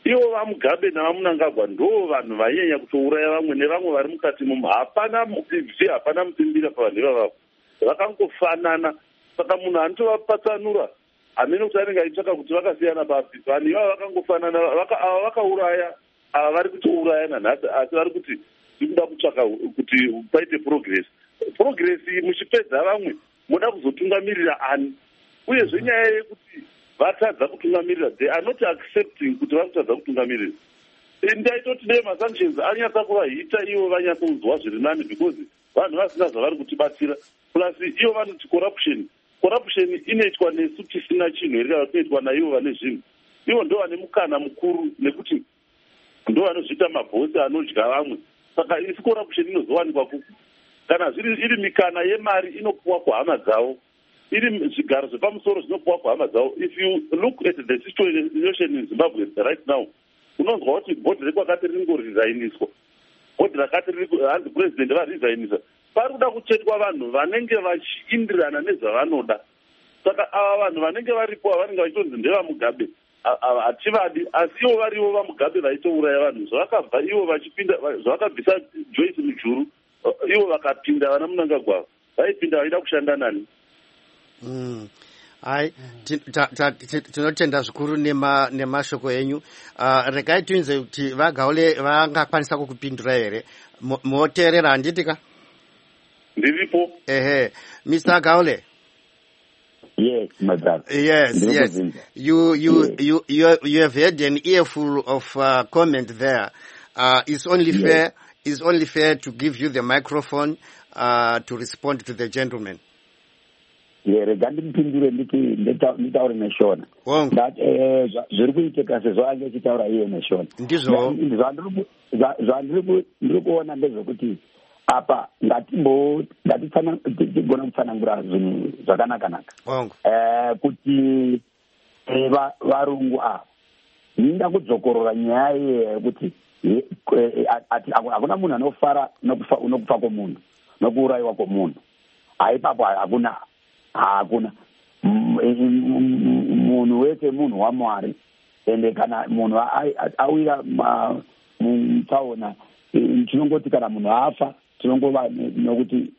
ivo vamugabe navamunangagwa ndo vanhu vanyanya kutouraya vamwe nevamwe vari mukati momo. Hapana mubvibvi, hapana mupimbira pavanhu ivavavo, vakangofanana. Saka munhu anotovapatsanura hamene kuti anenge achitsvaka kuti vakasiyana papi. Vanhu ivavo vakangofanana, ava vakauraya, ava vari kutouraya nanhasi, asi vari kuti tikuda kutsvaka kuti paite progress. Progress muchipedza vamwe muda kuzotungamirira ani, uyezve nyaya yekuti vatadza kutungamirira, they are not accepting kuti vari kutadza kutungamirira. Ndaitoti dei masanctions anyatsa kuvahita ivo vanyatsa kunzwa zviri nani, because vanhu vasina zvavari kutibatsira. Plus ivo vanoti corruption inoitwa nesu tisina chinhu here, kana kunoitwa naivo vane zvinhu. Ivo ndo vane mukana mukuru, nekuti ndo vanozviita mabhosi anodya vamwe. Saka isi corruption inozowanikwa kuku. Kana iri mikana yemari inopuwa kuhama dzavo, iri zvigaro zvepamusoro zvinopuwa kuhama dzavo. If you look at the situation in Zimbabwe right now, unonzwa kuti bhodhi rekwakati ringoririzainiswa, bhodhi rakati hanzi president varizainisa. Pari kuda kuchetwa vanhu vanenge vachiindirana nezvavanoda. Saka ava vanhu vanenge varipo vanenge vachitonzi ndevamugabe hativadi, asi ivo varivo vamugabe vaitouraya vanhu. Zvavakabva ivo vachipinda, zvavakabvisa Joyce Mujuru, ivo vakapinda vana Munangagwa, vaipinda vaida kushanda nani. Hai, tinotenda zvikuru nemashoko enyu. Regai tuinze kuti vagaule vangakwanisa kukupindura here. Moteerera handitika? Ndiripo. Mr. Gaule. Yes, my brother. Yes. You have had an earful of comment there. It's only fair to give you the microphone to respond to the gentleman. Rega ndipindure nditaure neshona zviri kuitika sezvo ange achitaura iye neshona. Zvandiri kuona ndezvekuti apa ngatigona kutsanangura zvinhu zvakanaka kuti varungu ava ninda kudzokorora nyaya yekuti hakuna munhu anofara nokufa kwomunhu nokuurayiwa kwomunhu. Haipapo hakuna munhu wese munhu waMwari, ende kana munhu awira mutsaona tinongoti kana munhu afa tinongova nokuti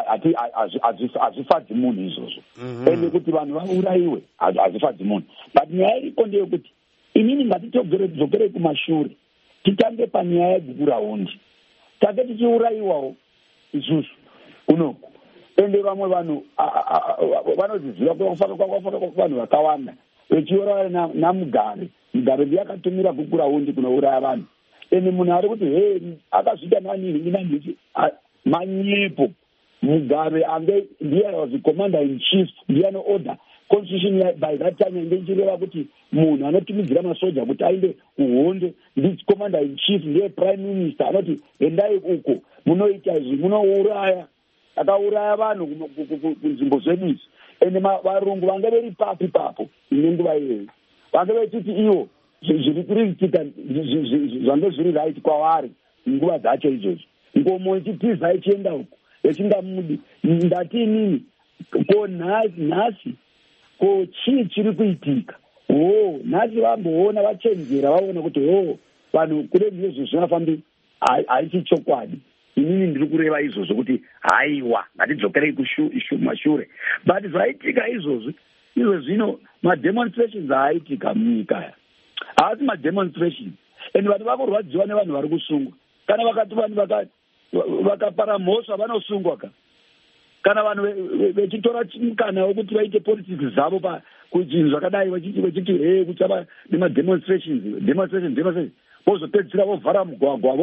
hazvifadzi munhu izvozvo, ende kuti vanhu vaurayiwe hazvifadzi munhu. But nyaya iripo ndeyekuti inini ngatidzokerei kumashure, titange panyaya yeguraundi, tange tichiurayiwawo isusu kunoku. Ende vamwe vanhu vanoziziva kwafa vanhu vakawanda vechiora namugare ndiyakatumira kukuraundi kunouraya vanhu. Ende munhu ari kuti akazvita nanini inanditi manyepo. Mugabe ange ndiye was the commander in chief, ndiye ano order constitution by that time ende ichireva kuti munhu anotumidzira masoja kuti aende kuhondo ndi commander in chief, ndiye prime minister anoti endai uko munoita izvi, munouraya. Akauraya vanhu kunzvimbo zvedu izvi. Ende varungu vange veri papo nenguva iyoyo, vange vechiti ivo zviri kuriitika zvange zviri right kwavari nguva dzacho izvozvo. Ngomo ichitiza ichienda uko echingamudi ndati inini ko nhasi ko chii chiri kuitika. Nhasi vamboona vachenjera vaona kuti vanhu kure ndizvo zvingafambi haisi chokwadi. Inini ndiri kureva izvozvo kuti haiwa ngatidzokerei kumashure. But zvaitika izvozvi zvino mademonstrations aaitika munyika haasi mademonstrations, and vanhu vakurwadziwa nevanhu vari kusungwa. Kana vakati vanhu vakapara mhosva vanosungwa kana vanhu vechitora mukana wekuti vaite politics zvavo kuzvinhu zvakadai vachiti kuchava nemademonstrations vozopedzisira vovhara mugwagwa,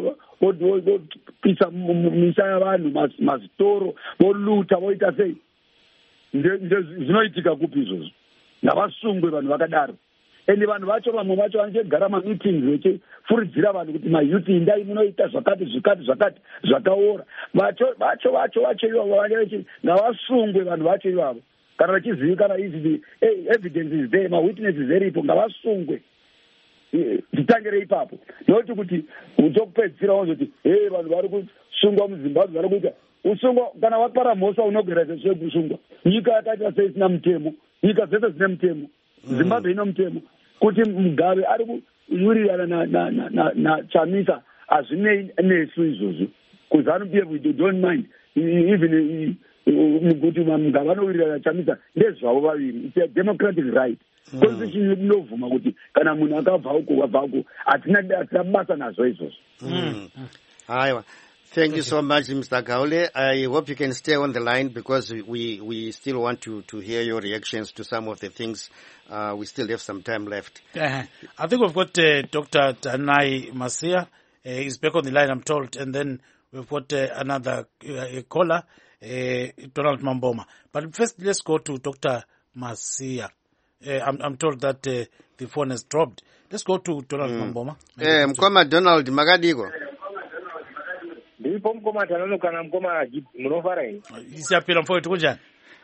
vopisa misha yavanhu, mazitoro, voluta, voita sei. Zvinoitika kupi izvozvo? Ngavasungwe vanhu vakadaro. Ende vanhu vacho vamwe vacho vanogara mameetings vechifuridzira vanhu kuti mayuthi indai munoita zvakati zvakaora. Vacho ivavo vange vechi ngavasungwe vanhu vacho ivavo. Kana vachizivikana izi evidence is there, mawitnesses eripo, ngavasungwe. Titangere ipapo. Noti kuti uchokupedzisira wozoti vanhu vari kusungwa muZimbabwe vari kuita usungwa. Kana wapara mhosva unogera zvese kusungwa. Nyika yakaita seisina mutemo, nyika dzese dzine mutemo. Zimbabwe ino mutemo. Kuti Mugabe ari wirirana na Chamisa hazvinei nesu izvozvo, because vanobehave, they don't mind even kuti ngavanowirirana Chamisa ndezvavo vaviri. It's a democratic right. Constitution inovhuma kuti kana munhu akabva uko hatina basa nazvo izvozvo. Aiwa. Thank you so much, Mr. Gaule. I hope you can stay on the line because we still want to hear your reactions to some of the things. We still have some time left. I think we've got Dr. Danai Masia. He's back on the line, I'm told. And then we've got another caller, Donald Mamboma. But first, let's go to Dr. Masia. I'm told that the phone has dropped. Let's go to Donald Mamboma. Mkoma Donald Magadiko. Ndipo mkoma tanono kana mkoma munofara hii. Isapira mfoyo kunjani?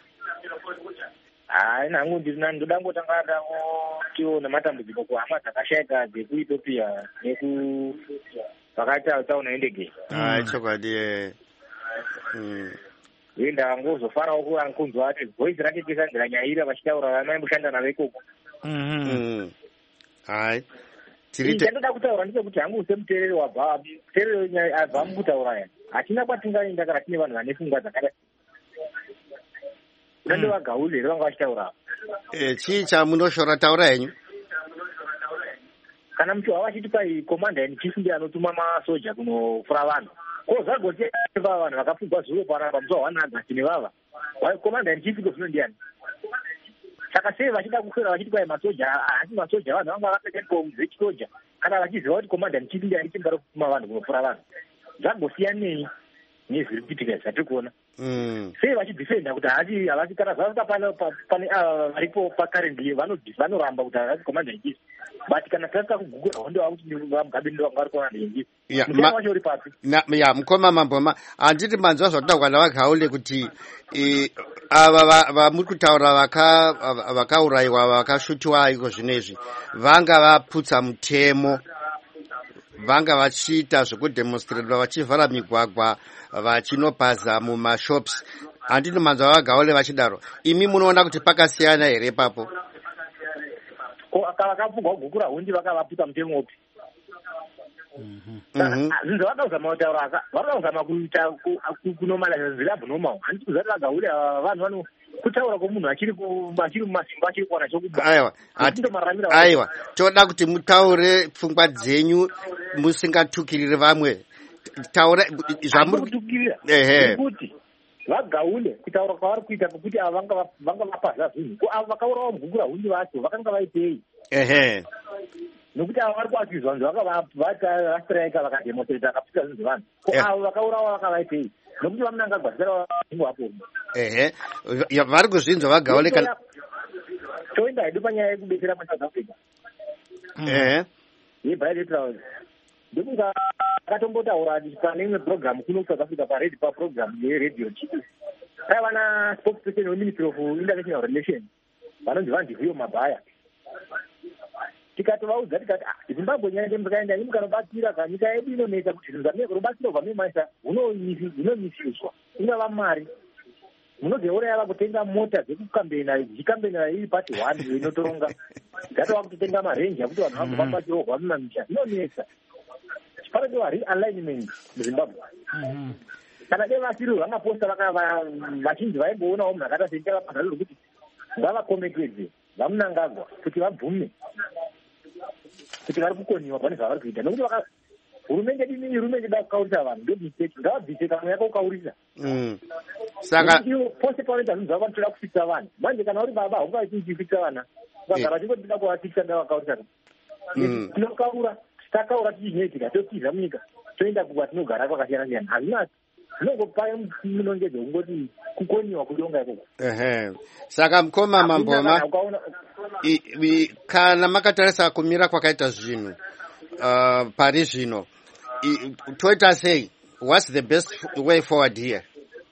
Nangu ndoda ngotanga tiona matambudziko kuhama dzakashayika dzekuEthiopia neku pakati taunaendege. Chokwadi. Wenda ngozofarawo kurankunzwa ati voice rake tisandira nyaira vachitaura vana vamboshanda navo ikoko. Ndoda kutaura ndechekuti hangu semuteereri wabva muteereri abva mukutaura ya hatina kwatingaenda kana tine vanhu vane pfungwa dzakadai. Ndovagaule here vanga vachitaura. Chii chamunoshora taura henyu? Kana mucho havachiti pai commander in chief ndiye anotuma masoja kunofura vanhu. Ko zvagoti vanhu vakapfugwa zuvo panapa musi wa100 nevava. Commander in chief ndozvino ndiani? Saka sei vachida kukwira vachiti kwai masoja hasi masoja vanhu vanga vakapfeka uniform dzechisoja kana vachiziva kuti commander in chief ndiye anechingari kutuma vanhu kunofura vanhu. Zvagosiyanei nezviri kuitika zvatiri kuona. Sei vachidifenda kuti havasi kana zvavaka pane varipo pacurrently vanoramba kuti havasi commander in chief. But kana tasika kugugura hondo kuti vamugabe ndo vanga vari commander in chief. Mutengo wacho uri papi? Mukoma Mamboma, handiti manzwa zvakutaurwa naVagaule kuti ava vamuri kutaura vakaurayiwa vakashutiwa iko zvinezvi vanga vaputsa mutemo, vanga vachiita zvekudemonstrata vachivhara migwagwa vachinophaza mumashops. Handiti manzwa Vagaule vachidaro. Imi munoona kuti pakasiyana here ipapo? Vakapfugwa kugukura hundi vakavaputsa mutemo upi? Zvinhu vakazama kutaura vakazama kuita kunomala zvirabnormal. Handiti kuzati Vagaule vanhu kutaura kwomunhu achiri mumasimba achiri kuwana chokubva. Aiwa, toda kuti mutaure pfungwa dzenyu musingatukiriri vamwe. Taura zvamuri kuti Vagaule kutaura kwavari kuita kuti vanga vapaza zvinhu. Ko avo vakaurawo mugugura hundi vacho vakanga vaitei? Nokuti avo vari kuakizwa vanhu vakastrika vakademonstrata vakapfika zvinhu zvevanhu. Ko avo vakaurawo vakavaitei? Nokuti vamunangagwa zera vapo. Vari kuzvinzwa Vagaule kana toenda hedu panyaya yekubetsera muSouth Africa. Yebilateral. Ndokunga akatombotaura pane imwe program kuno kuSouth Africa paRed program yeRadio Chiti. Paiva na spokesperson weMinistry of International Relations vanonzi Vandivuyo Mabhaya. Tikatovaudza tikati Zimbabwe nyaya ndemuzvakaenda imi kanobatsira kanyika yedu inonetsa kuti zvinhu zvamunenge rubatsiro rwamunomaisa hunomisuswa ingava mari. Munozouraya vakutenga mota dzekukambena iri pati 1 inotoronga. Tikatova kutotenga marenji akuti vanhu vambobatsirwa mumamisha zvinonetsa. Chipanodewa realignment muZimbabwe. Kana dai vasiri vamaposta vachinji vaimboonawo munhu akaita seitavapazaro rokuti ngavakomekedze vamunangagwa kuti vabvume kuti vari kukoniwa pane zvavari kuita. Nokuti hurumende dini hurumende da kukaurisa vanhu ndobvise ngavabvise kamwe yako kukaurisa. Saka pose panoita zvinhu zvavo vanotoda kufikisa vanhu. Manje kana uri baba haunga vachifikisa vana. Vakagara vachingotoda kuvafikisa ndavakaurisa. Tinokaura takaura tichinetika totiza munyika toenda kwatinogara kwakasiyana siyana. Hazvinasi zvinongopa munongedzo kungoti kukoniwa kudonga ikoko. Saka Mukoma Mamboma, kana makatarisa kumira kwakaita zvinhu pari zvino toita sei? What's the best way forward here?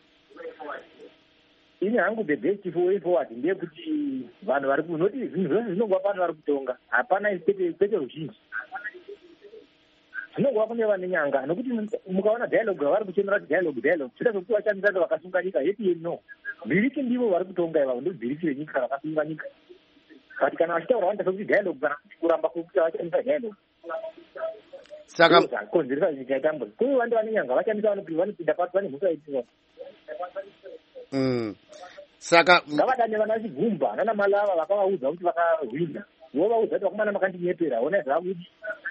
Ini hangu the best way forward ndeyekuti vanhu vari kunoti zvinhu zvose zvinongova pano vari kutonga hapana kwete ruzhinji. Zvinongova kune vane nyanga nokuti mukaona dialogue vari kuchemera kuti dialogue zvida zvokuti vachandisando vakasunga nyika yeti no bhiriki ndivo vari kutonga ivavo ndo bhiriki renyika vakasunga nyika. kati kana achitaura wanda kuti dialogue kana kuramba kuti vachamisa dialogue saka konzeresa zvikaitambo kune vantu vanenyanga vachamisa vanopinda pasi vane mhuso yaitiwa saka ngavadane vana chigumba nana malava vakavaudza kuti vakahwina ivo vaudza kuti vakomana makandinyepera ona zvakuti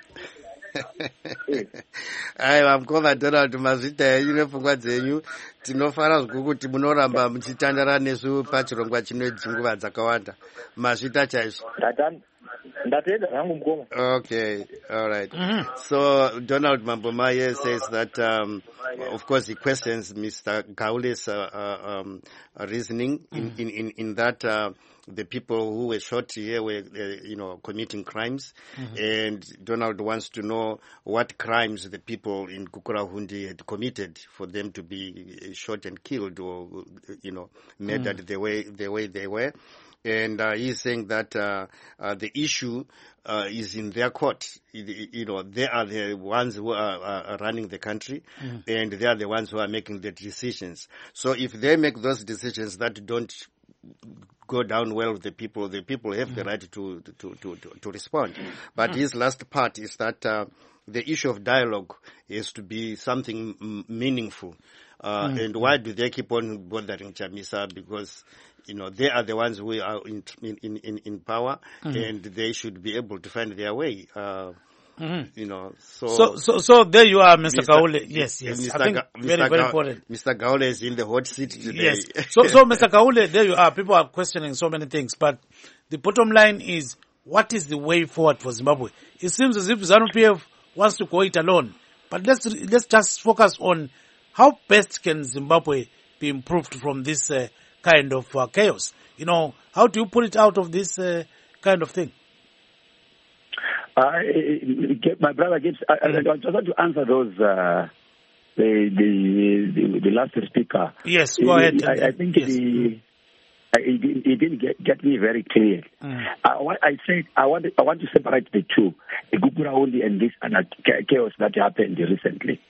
aiwa mukoma Donald mazvita enyu nepfungwa dzenyu tinofara zvikuru kuti munoramba muchitandara nesu pachirongwa chinoedzi nguva dzakawanda mazvita chaizvo ndatedza zvangu mukoma. Okay, all right. So Donald Mambomaye says that of course he questions Mr. Gaule's reasoning in that the people who were shot here were committing crimes, and Donald wants to know what crimes the people in Gukurahundi had committed for them to be shot and killed or murdered the way they were. And he's saying that the issue is in their court. They are the ones who are running the country, and they are the ones who are making the decisions. So if they make those decisions that don't go down well with the people have the right to respond. But his last part is that the issue of dialogue is to be something meaningful. And why do they keep on bothering Chamisa? Because they are the ones who are in power, and they should be able to find their way. So there you are, Mr. Kaule. Yes. I think very important. Mr. Kaule is in the hot seat today. Yes. So Mr. Kaule, there you are. People are questioning so many things, but the bottom line is, what is the way forward for Zimbabwe? It seems as if ZANU-PF wants to go it alone, but let's just focus on how best can Zimbabwe be improved from this kind of chaos. How do you pull it out of this kind of thing? My brother Gibbs, I just want to answer those the last speaker. Yes, go ahead. I think he didn't get me very clear. I said I want to separate the two, the Gukurahundi and this chaos that happened recently.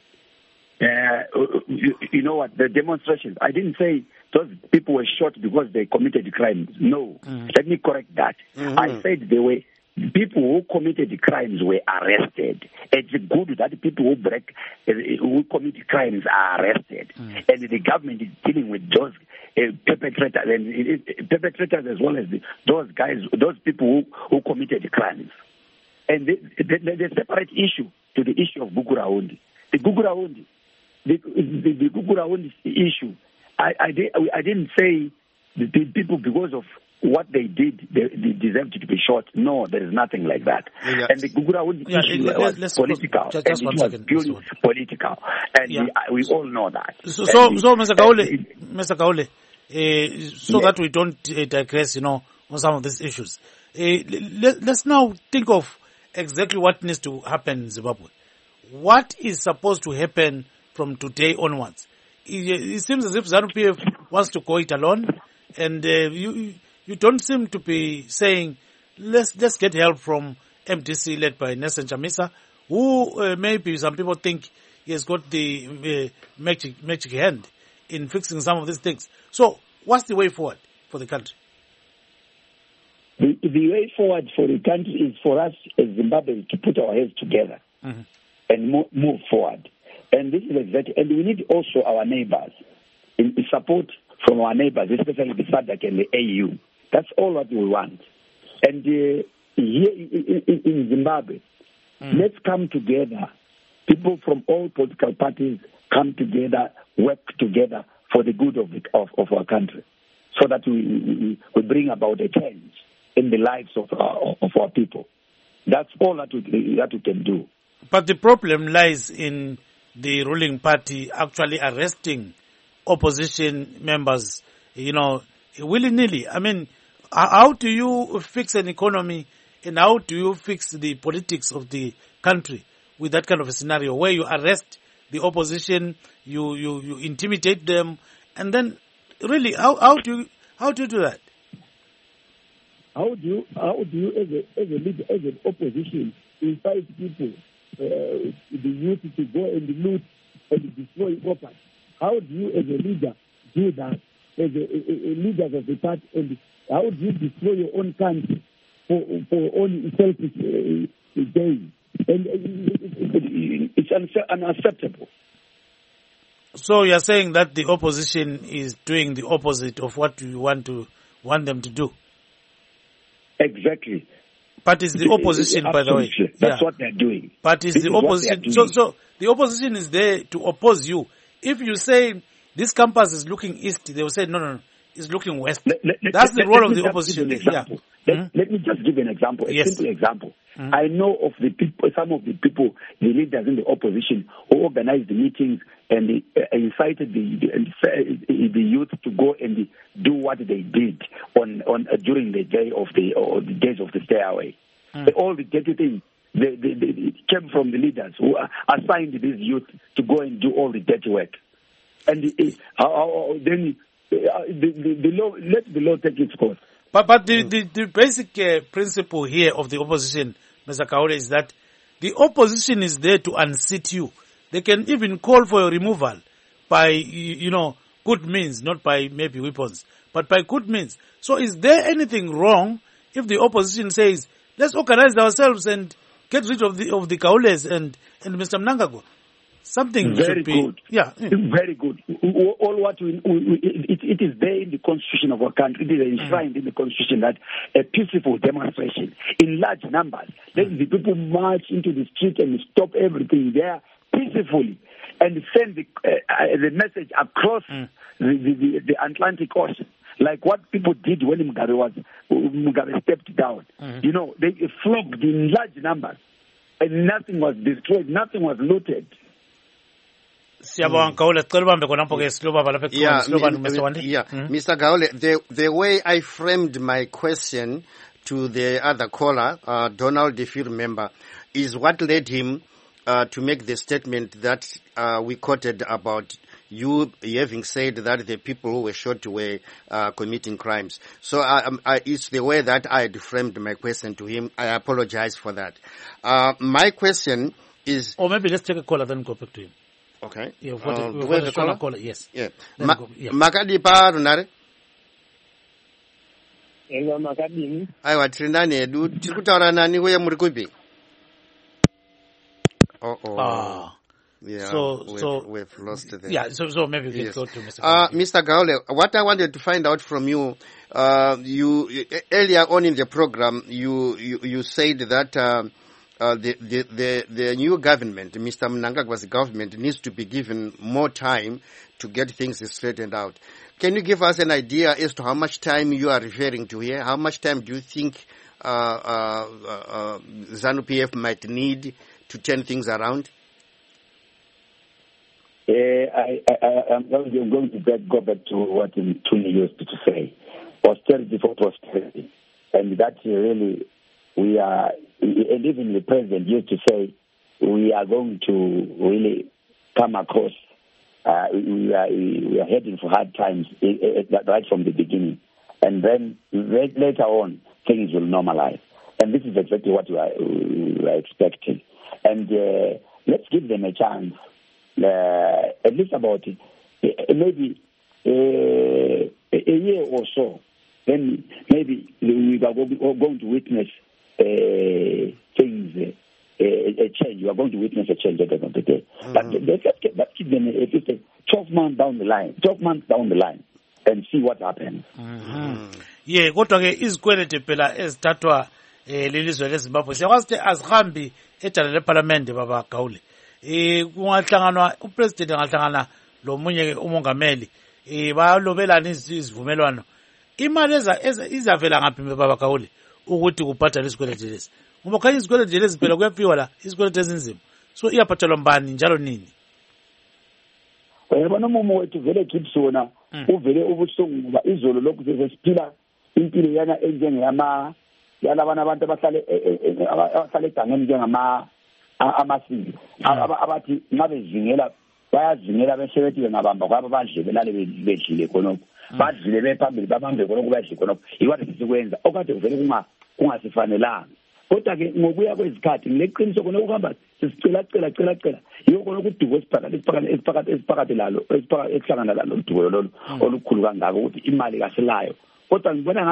You know what? The demonstrations. I didn't say those people were shot because they committed crimes. No, let me correct that. I said they were. People who committed crimes were arrested. It's good that people who commit crimes are arrested, and the government is dealing with those perpetrators and perpetrators as well as those guys, those people who committed crimes. And the separate issue to the issue of Gukurahundi. The Gukurahundi issue. I didn't say the people because of what they did, they deserved to be shot. No, there is nothing like that. Yeah. And the Gukurahundi issue was political. Just one second. Purely political. And we all know that. So Mr. Kaule, so that we don't digress, on some of these issues. Let's now think of exactly what needs to happen in Zimbabwe. What is supposed to happen from today onwards? It seems as if ZANU-PF wants to go it alone, and you don't seem to be saying, let's get help from MDC led by Nelson Chamisa, who maybe some people think he has got the magic hand in fixing some of these things. So what's the way forward for the country? The way forward for the country is for us as Zimbabweans to put our heads together and move forward. And this is exactly, and we need also our neighbors, in support from our neighbors, especially the SADC and the AU. That's all what we want. And here in Zimbabwe, let's come together. People from all political parties come together, work together for the good of our country, so that we bring about a change in the lives of our people. That's all that we can do. But the problem lies in the ruling party actually arresting opposition members, willy-nilly. I mean, how do you fix an economy and how do you fix the politics of the country with that kind of a scenario where you arrest the opposition, you intimidate them, and then really how do you do that? How do you as a leader, as an opposition, incite people, the youth to go and loot and destroy property? How do you as a leader do that as a leader of the party? And how do you destroy your own country for only selfish gain. And it's unacceptable. So you're saying that the opposition is doing the opposite of what you want them to do? Exactly. But it's the opposition, by the way. That's what they're doing. But it's the opposition. So the opposition is there to oppose you. If you say this campus is looking east, they will say, no, it's looking west. That's the role of the opposition. Let me just give an example, simple example. I know of the people, some of the people, the leaders in the opposition who organized the meetings and incited the youth to go and do what they did during the day of the days of the stay away. All the dirty things they came from the leaders who assigned these youth to go and do all the dirty work. And then the law, let the law take its course. But the basic principle here of the opposition, Mr. Kaule, is that the opposition is there to unseat you. They can even call for your removal by, good means, not by maybe weapons, but by good means. So is there anything wrong if the opposition says, let's organize ourselves and get rid of the Kaules and Mr. Mnangagwa? Something very should be good. Yeah. Very good. All what it is there in the constitution of our country. It is enshrined in the constitution that a peaceful demonstration in large numbers, let the people march into the street and stop everything there peacefully and send the message across the Atlantic Ocean, like what people did when Mugabe stepped down. They flocked in large numbers and nothing was destroyed, nothing was looted. Mr. Kaule, the way I framed my question to the other caller, Donald, if you remember, is what led him to make the statement that we quoted about you having said that the people who were shot were committing crimes. So it's the way that I had framed my question to him. I apologize for that. My question is... Or maybe let's take a caller, then go back to him. Okay. We've got a caller? Yes. Yeah. Makadi pa runare? Hello, Makadi. Aiwa, trinani edu. Tikutaura nani weye muri kupi? Yeah, so we've lost it. Yeah, so maybe we can go to Mr. Mr. Kaule, what I wanted to find out from you, you earlier on in the program, you said that the new government, Mr. Mnangagwa's government, needs to be given more time to get things straightened out. Can you give us an idea as to how much time you are referring to here? How much time do you think ZANU-PF might need to turn things around? I'm going to go back to what Tuni used to say, austerity for prosperity. And that really, we are, and even the president used to say, we are going to really come across, we are heading for hard times right from the beginning. And then later on, things will normalize. And this is exactly what we are expecting. And let's give them a chance. At least about maybe a year or so, then maybe we are going to witness things, a change. We are going to witness a change at the end of the day. But let's keep them 12 months down the line, and see what happens. Yeah, kodwa ke izikwelede phela ezithathwa lelizwe leZimbabwe siyakwazi azihambi ejala leParliament baba Kaule. Kungahlanganwa upresident angahlangana lomunye umongameli bayalobelana izivumelwano, imali izavela ngaphi baba Kaule ukuthi kubhadala isikwelede lesi, ngoba khanye isikwelede lesi phela kuyafiwa la isikwelede ezinzima, so iyabhadalwa mbani njalo nini? Yabona umumo wethu vele kithi sona uvele ubuhlungu ngoba izolo lokhu sesiphila impilo yana enjengeyama yalabana abantu abahlale egangeni njengama amasiko abathi ngabe zingela bayazingela besebethi ngabamba kwabo badle belale bedlile khonokho badlile bephambili babambe khonokho badle khonokho yiwathi sisikwenza okade uvele kungasifanelanga. Kodwa ke ngokuya kwezikhathi ngileqiniso khona ukuhamba sisicela yiyo khona ukudubo esiphakathi lalo esihlangana lalo udubo lolo olukhulu kangaka ukuthi imali kasilayo. Kodwa ngibona ngani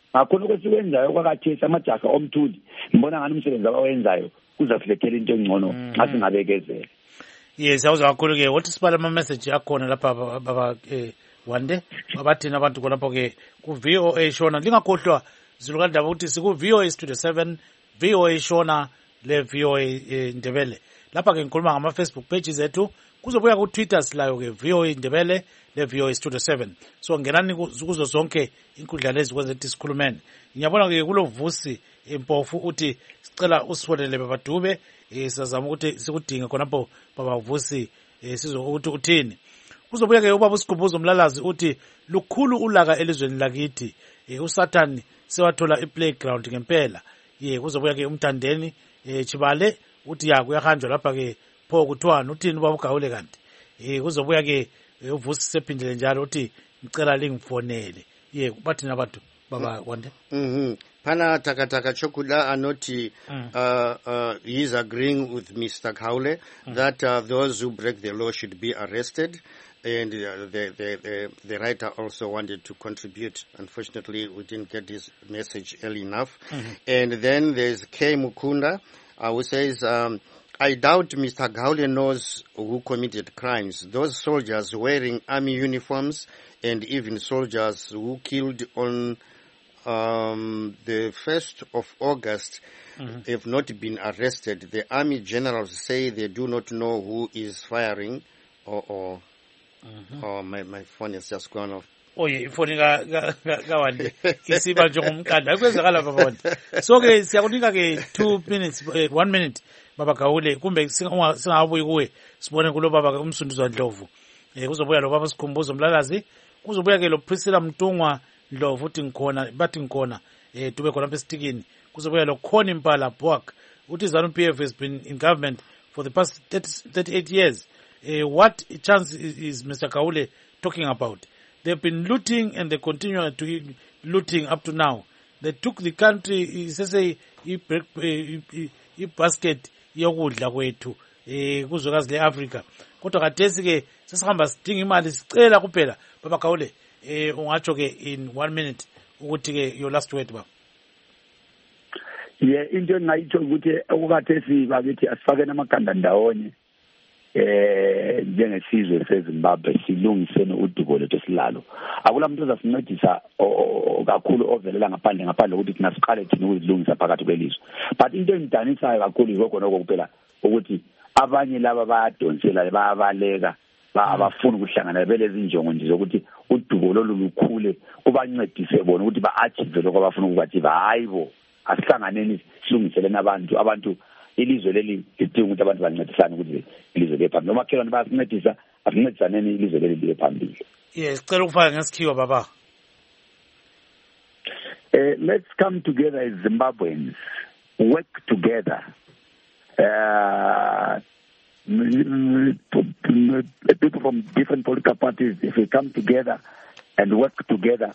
ngakhona kwesikwenzayo kwakathesi amajaha omthuli ngibona ngani umsebenzi abawenzayo uzaflethela into engcono xa singabekezela. Yes, awuza kakhulu-ke wothi sibale ama-message akhona lapha baba Wande abathina abantu khonapho-ke ku-VOA Shona. Lingakhohlwa zilukandaba ukuthi siku-VOA Studio 7 VOA Shona le-VOA Ndebele. Lapha-ke ngikhuluma ngama-Facebook pages ethu, kuzobuya ku-Twitter silayo-ke VOA Ndebele le-VOA Studio 7. So ngenani kuzo zonke inkundla lezi kwenza ukuthi sikhulumene. Ngiyabona-ke kulovusi Mpofu uthi sicela usifonele Baba Dube, sizama ukuthi sikudinge khonapho Baba Vusi sizokuthi uthini. Kuzobuya-ke ubaba uSigubhuzo Mlalazi uthi lukhulu ulaka elizweni lakithi, uSathane sewathola i-playground ngempela. Kuzobuya-ke uMthandeni Chibale uthi kuyahanjwa lapha-ke pho kuthiwani, uthini ubaba uGawule kanti. Kuzobuya-ke uVusi sephindile njalo uthi ngicela lingifonele. Bathina abantu Baba Wande. Pana Takataka Chokula Anoti he is agreeing with Mr. Kaule that those who break the law should be arrested, and the writer also wanted to contribute. Unfortunately, we didn't get his message early enough. And then there's K. Mukunda who says, I doubt Mr. Kaule knows who committed crimes. Those soldiers wearing army uniforms and even soldiers who killed on the 1st of August have not been arrested. The army generals say they do not know who is firing, or my phone has just gone off. Ifoni kaWande isiba njengomqanda akwenzakala Baba Wande. So ke siyakunika ke 2 minutes 1 minute Baba Gawule, kumbe singabuyi kuwe sibone kulo baba ke uMsunduzwa Ndlovu. Kuzobuya lo baba Sikhumbuzo Mlalazi, kuzobuya ke lo Priscilla Mtungwa Ndlovu uthi ngikhona, bathi ngikhona tube khona lapha esitikini. Kuzobuya lo Khoni Mpala Bwak uthi ZANU-PF has been in government for the past 38 years. What chance is Mr. Gawule talking about? They've been looting and they continue to looting up to now. They took the country, say, basket yokudla kwethu kuzwekazi le-Africa. Kodwa khathesi ke sesihamba sidinga imali sicela kuphela. Baba Gawule, ungatsho ke in 1 minute ukuthi ke your last word baba. Into engayitsho ukuthi okukhathesi bakithi asifakeni amaganda ndawonye njengesizwe seZimbabwe silungisene udubo lethu silalo. Akula muntu ozasincedisa kakhulu ovelela ngaphandle ukuthi thina siqale thina ukuzilungisa phakathi kwelizwe. But into engidanisayo kakhulu yikho noko kuphela ukuthi abanye laba bayadonsela bayabaleka abafuna ukuhlangana belezi injongo nje zokuthi udubo lolu lukhule kubancedise bona ukuthi ba-achieve lokho abafuna ukubachieve. Hayibo, asihlanganeni silungiseleni abantu ilizwe leli lidinga ukuthi abantu bancedisane ukuthi ilizwe liye phambili. Nomakhelwane bayasincedisa, asincedisaneni ilizwe leli liye phambili. Sicela ukufaka ngesikhiwa baba. Let's come together as Zimbabweans, work together. People from different political parties, if we come together and work together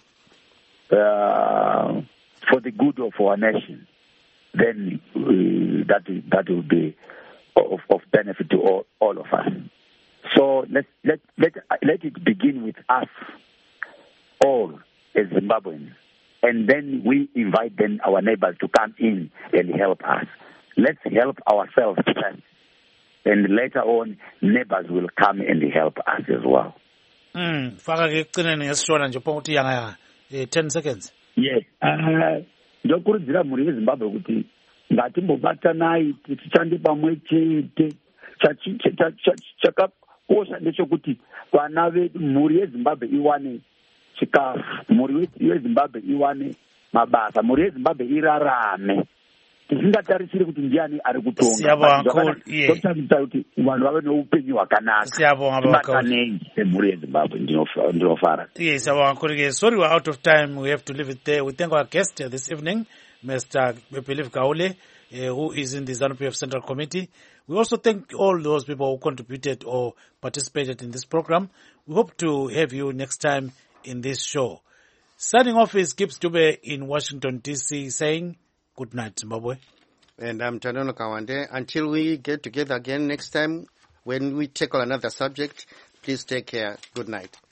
for the good of our nation, then that will be of benefit to all of us. So let it begin with us all as Zimbabweans, and then we invite then our neighbors to come in and help us. Let's help ourselves first, and later on neighbors will come and help us as well. Faka ke ekucineni ngesishona nje phela ukuthi yanga 10 seconds. Yes. Ndokurudzira muri weZimbabwe kuti ngatimbobatanayi tichande pamwe chete. Chakakosha ndechekuti vana vedu, mhuri yeZimbabwe iwane chikafu, mhuri yeZimbabwe iwane mabasa, mhuri yeZimbabwe irarame. Tisingatarisiri kuti ndiani ari kutonga. Siyabonga kuti vanhu vave noupenyu hwakanaka. Siyabonga baba. Mhuri yeZimbabwe ndinofara. Yes, sorry we're out of time. We have to leave it there. We thank our guest this evening, Mr. Believe Gawule, who is in the ZANU-PF Central Committee. We also thank all those people who contributed or participated in this program. We hope to have you next time in this show. Signing off is Gibbs Dube in Washington, D.C. saying good night, Zimbabwe. And I'm Tanono Kawande. Until we get together again next time when we tackle another subject, please take care. Good night.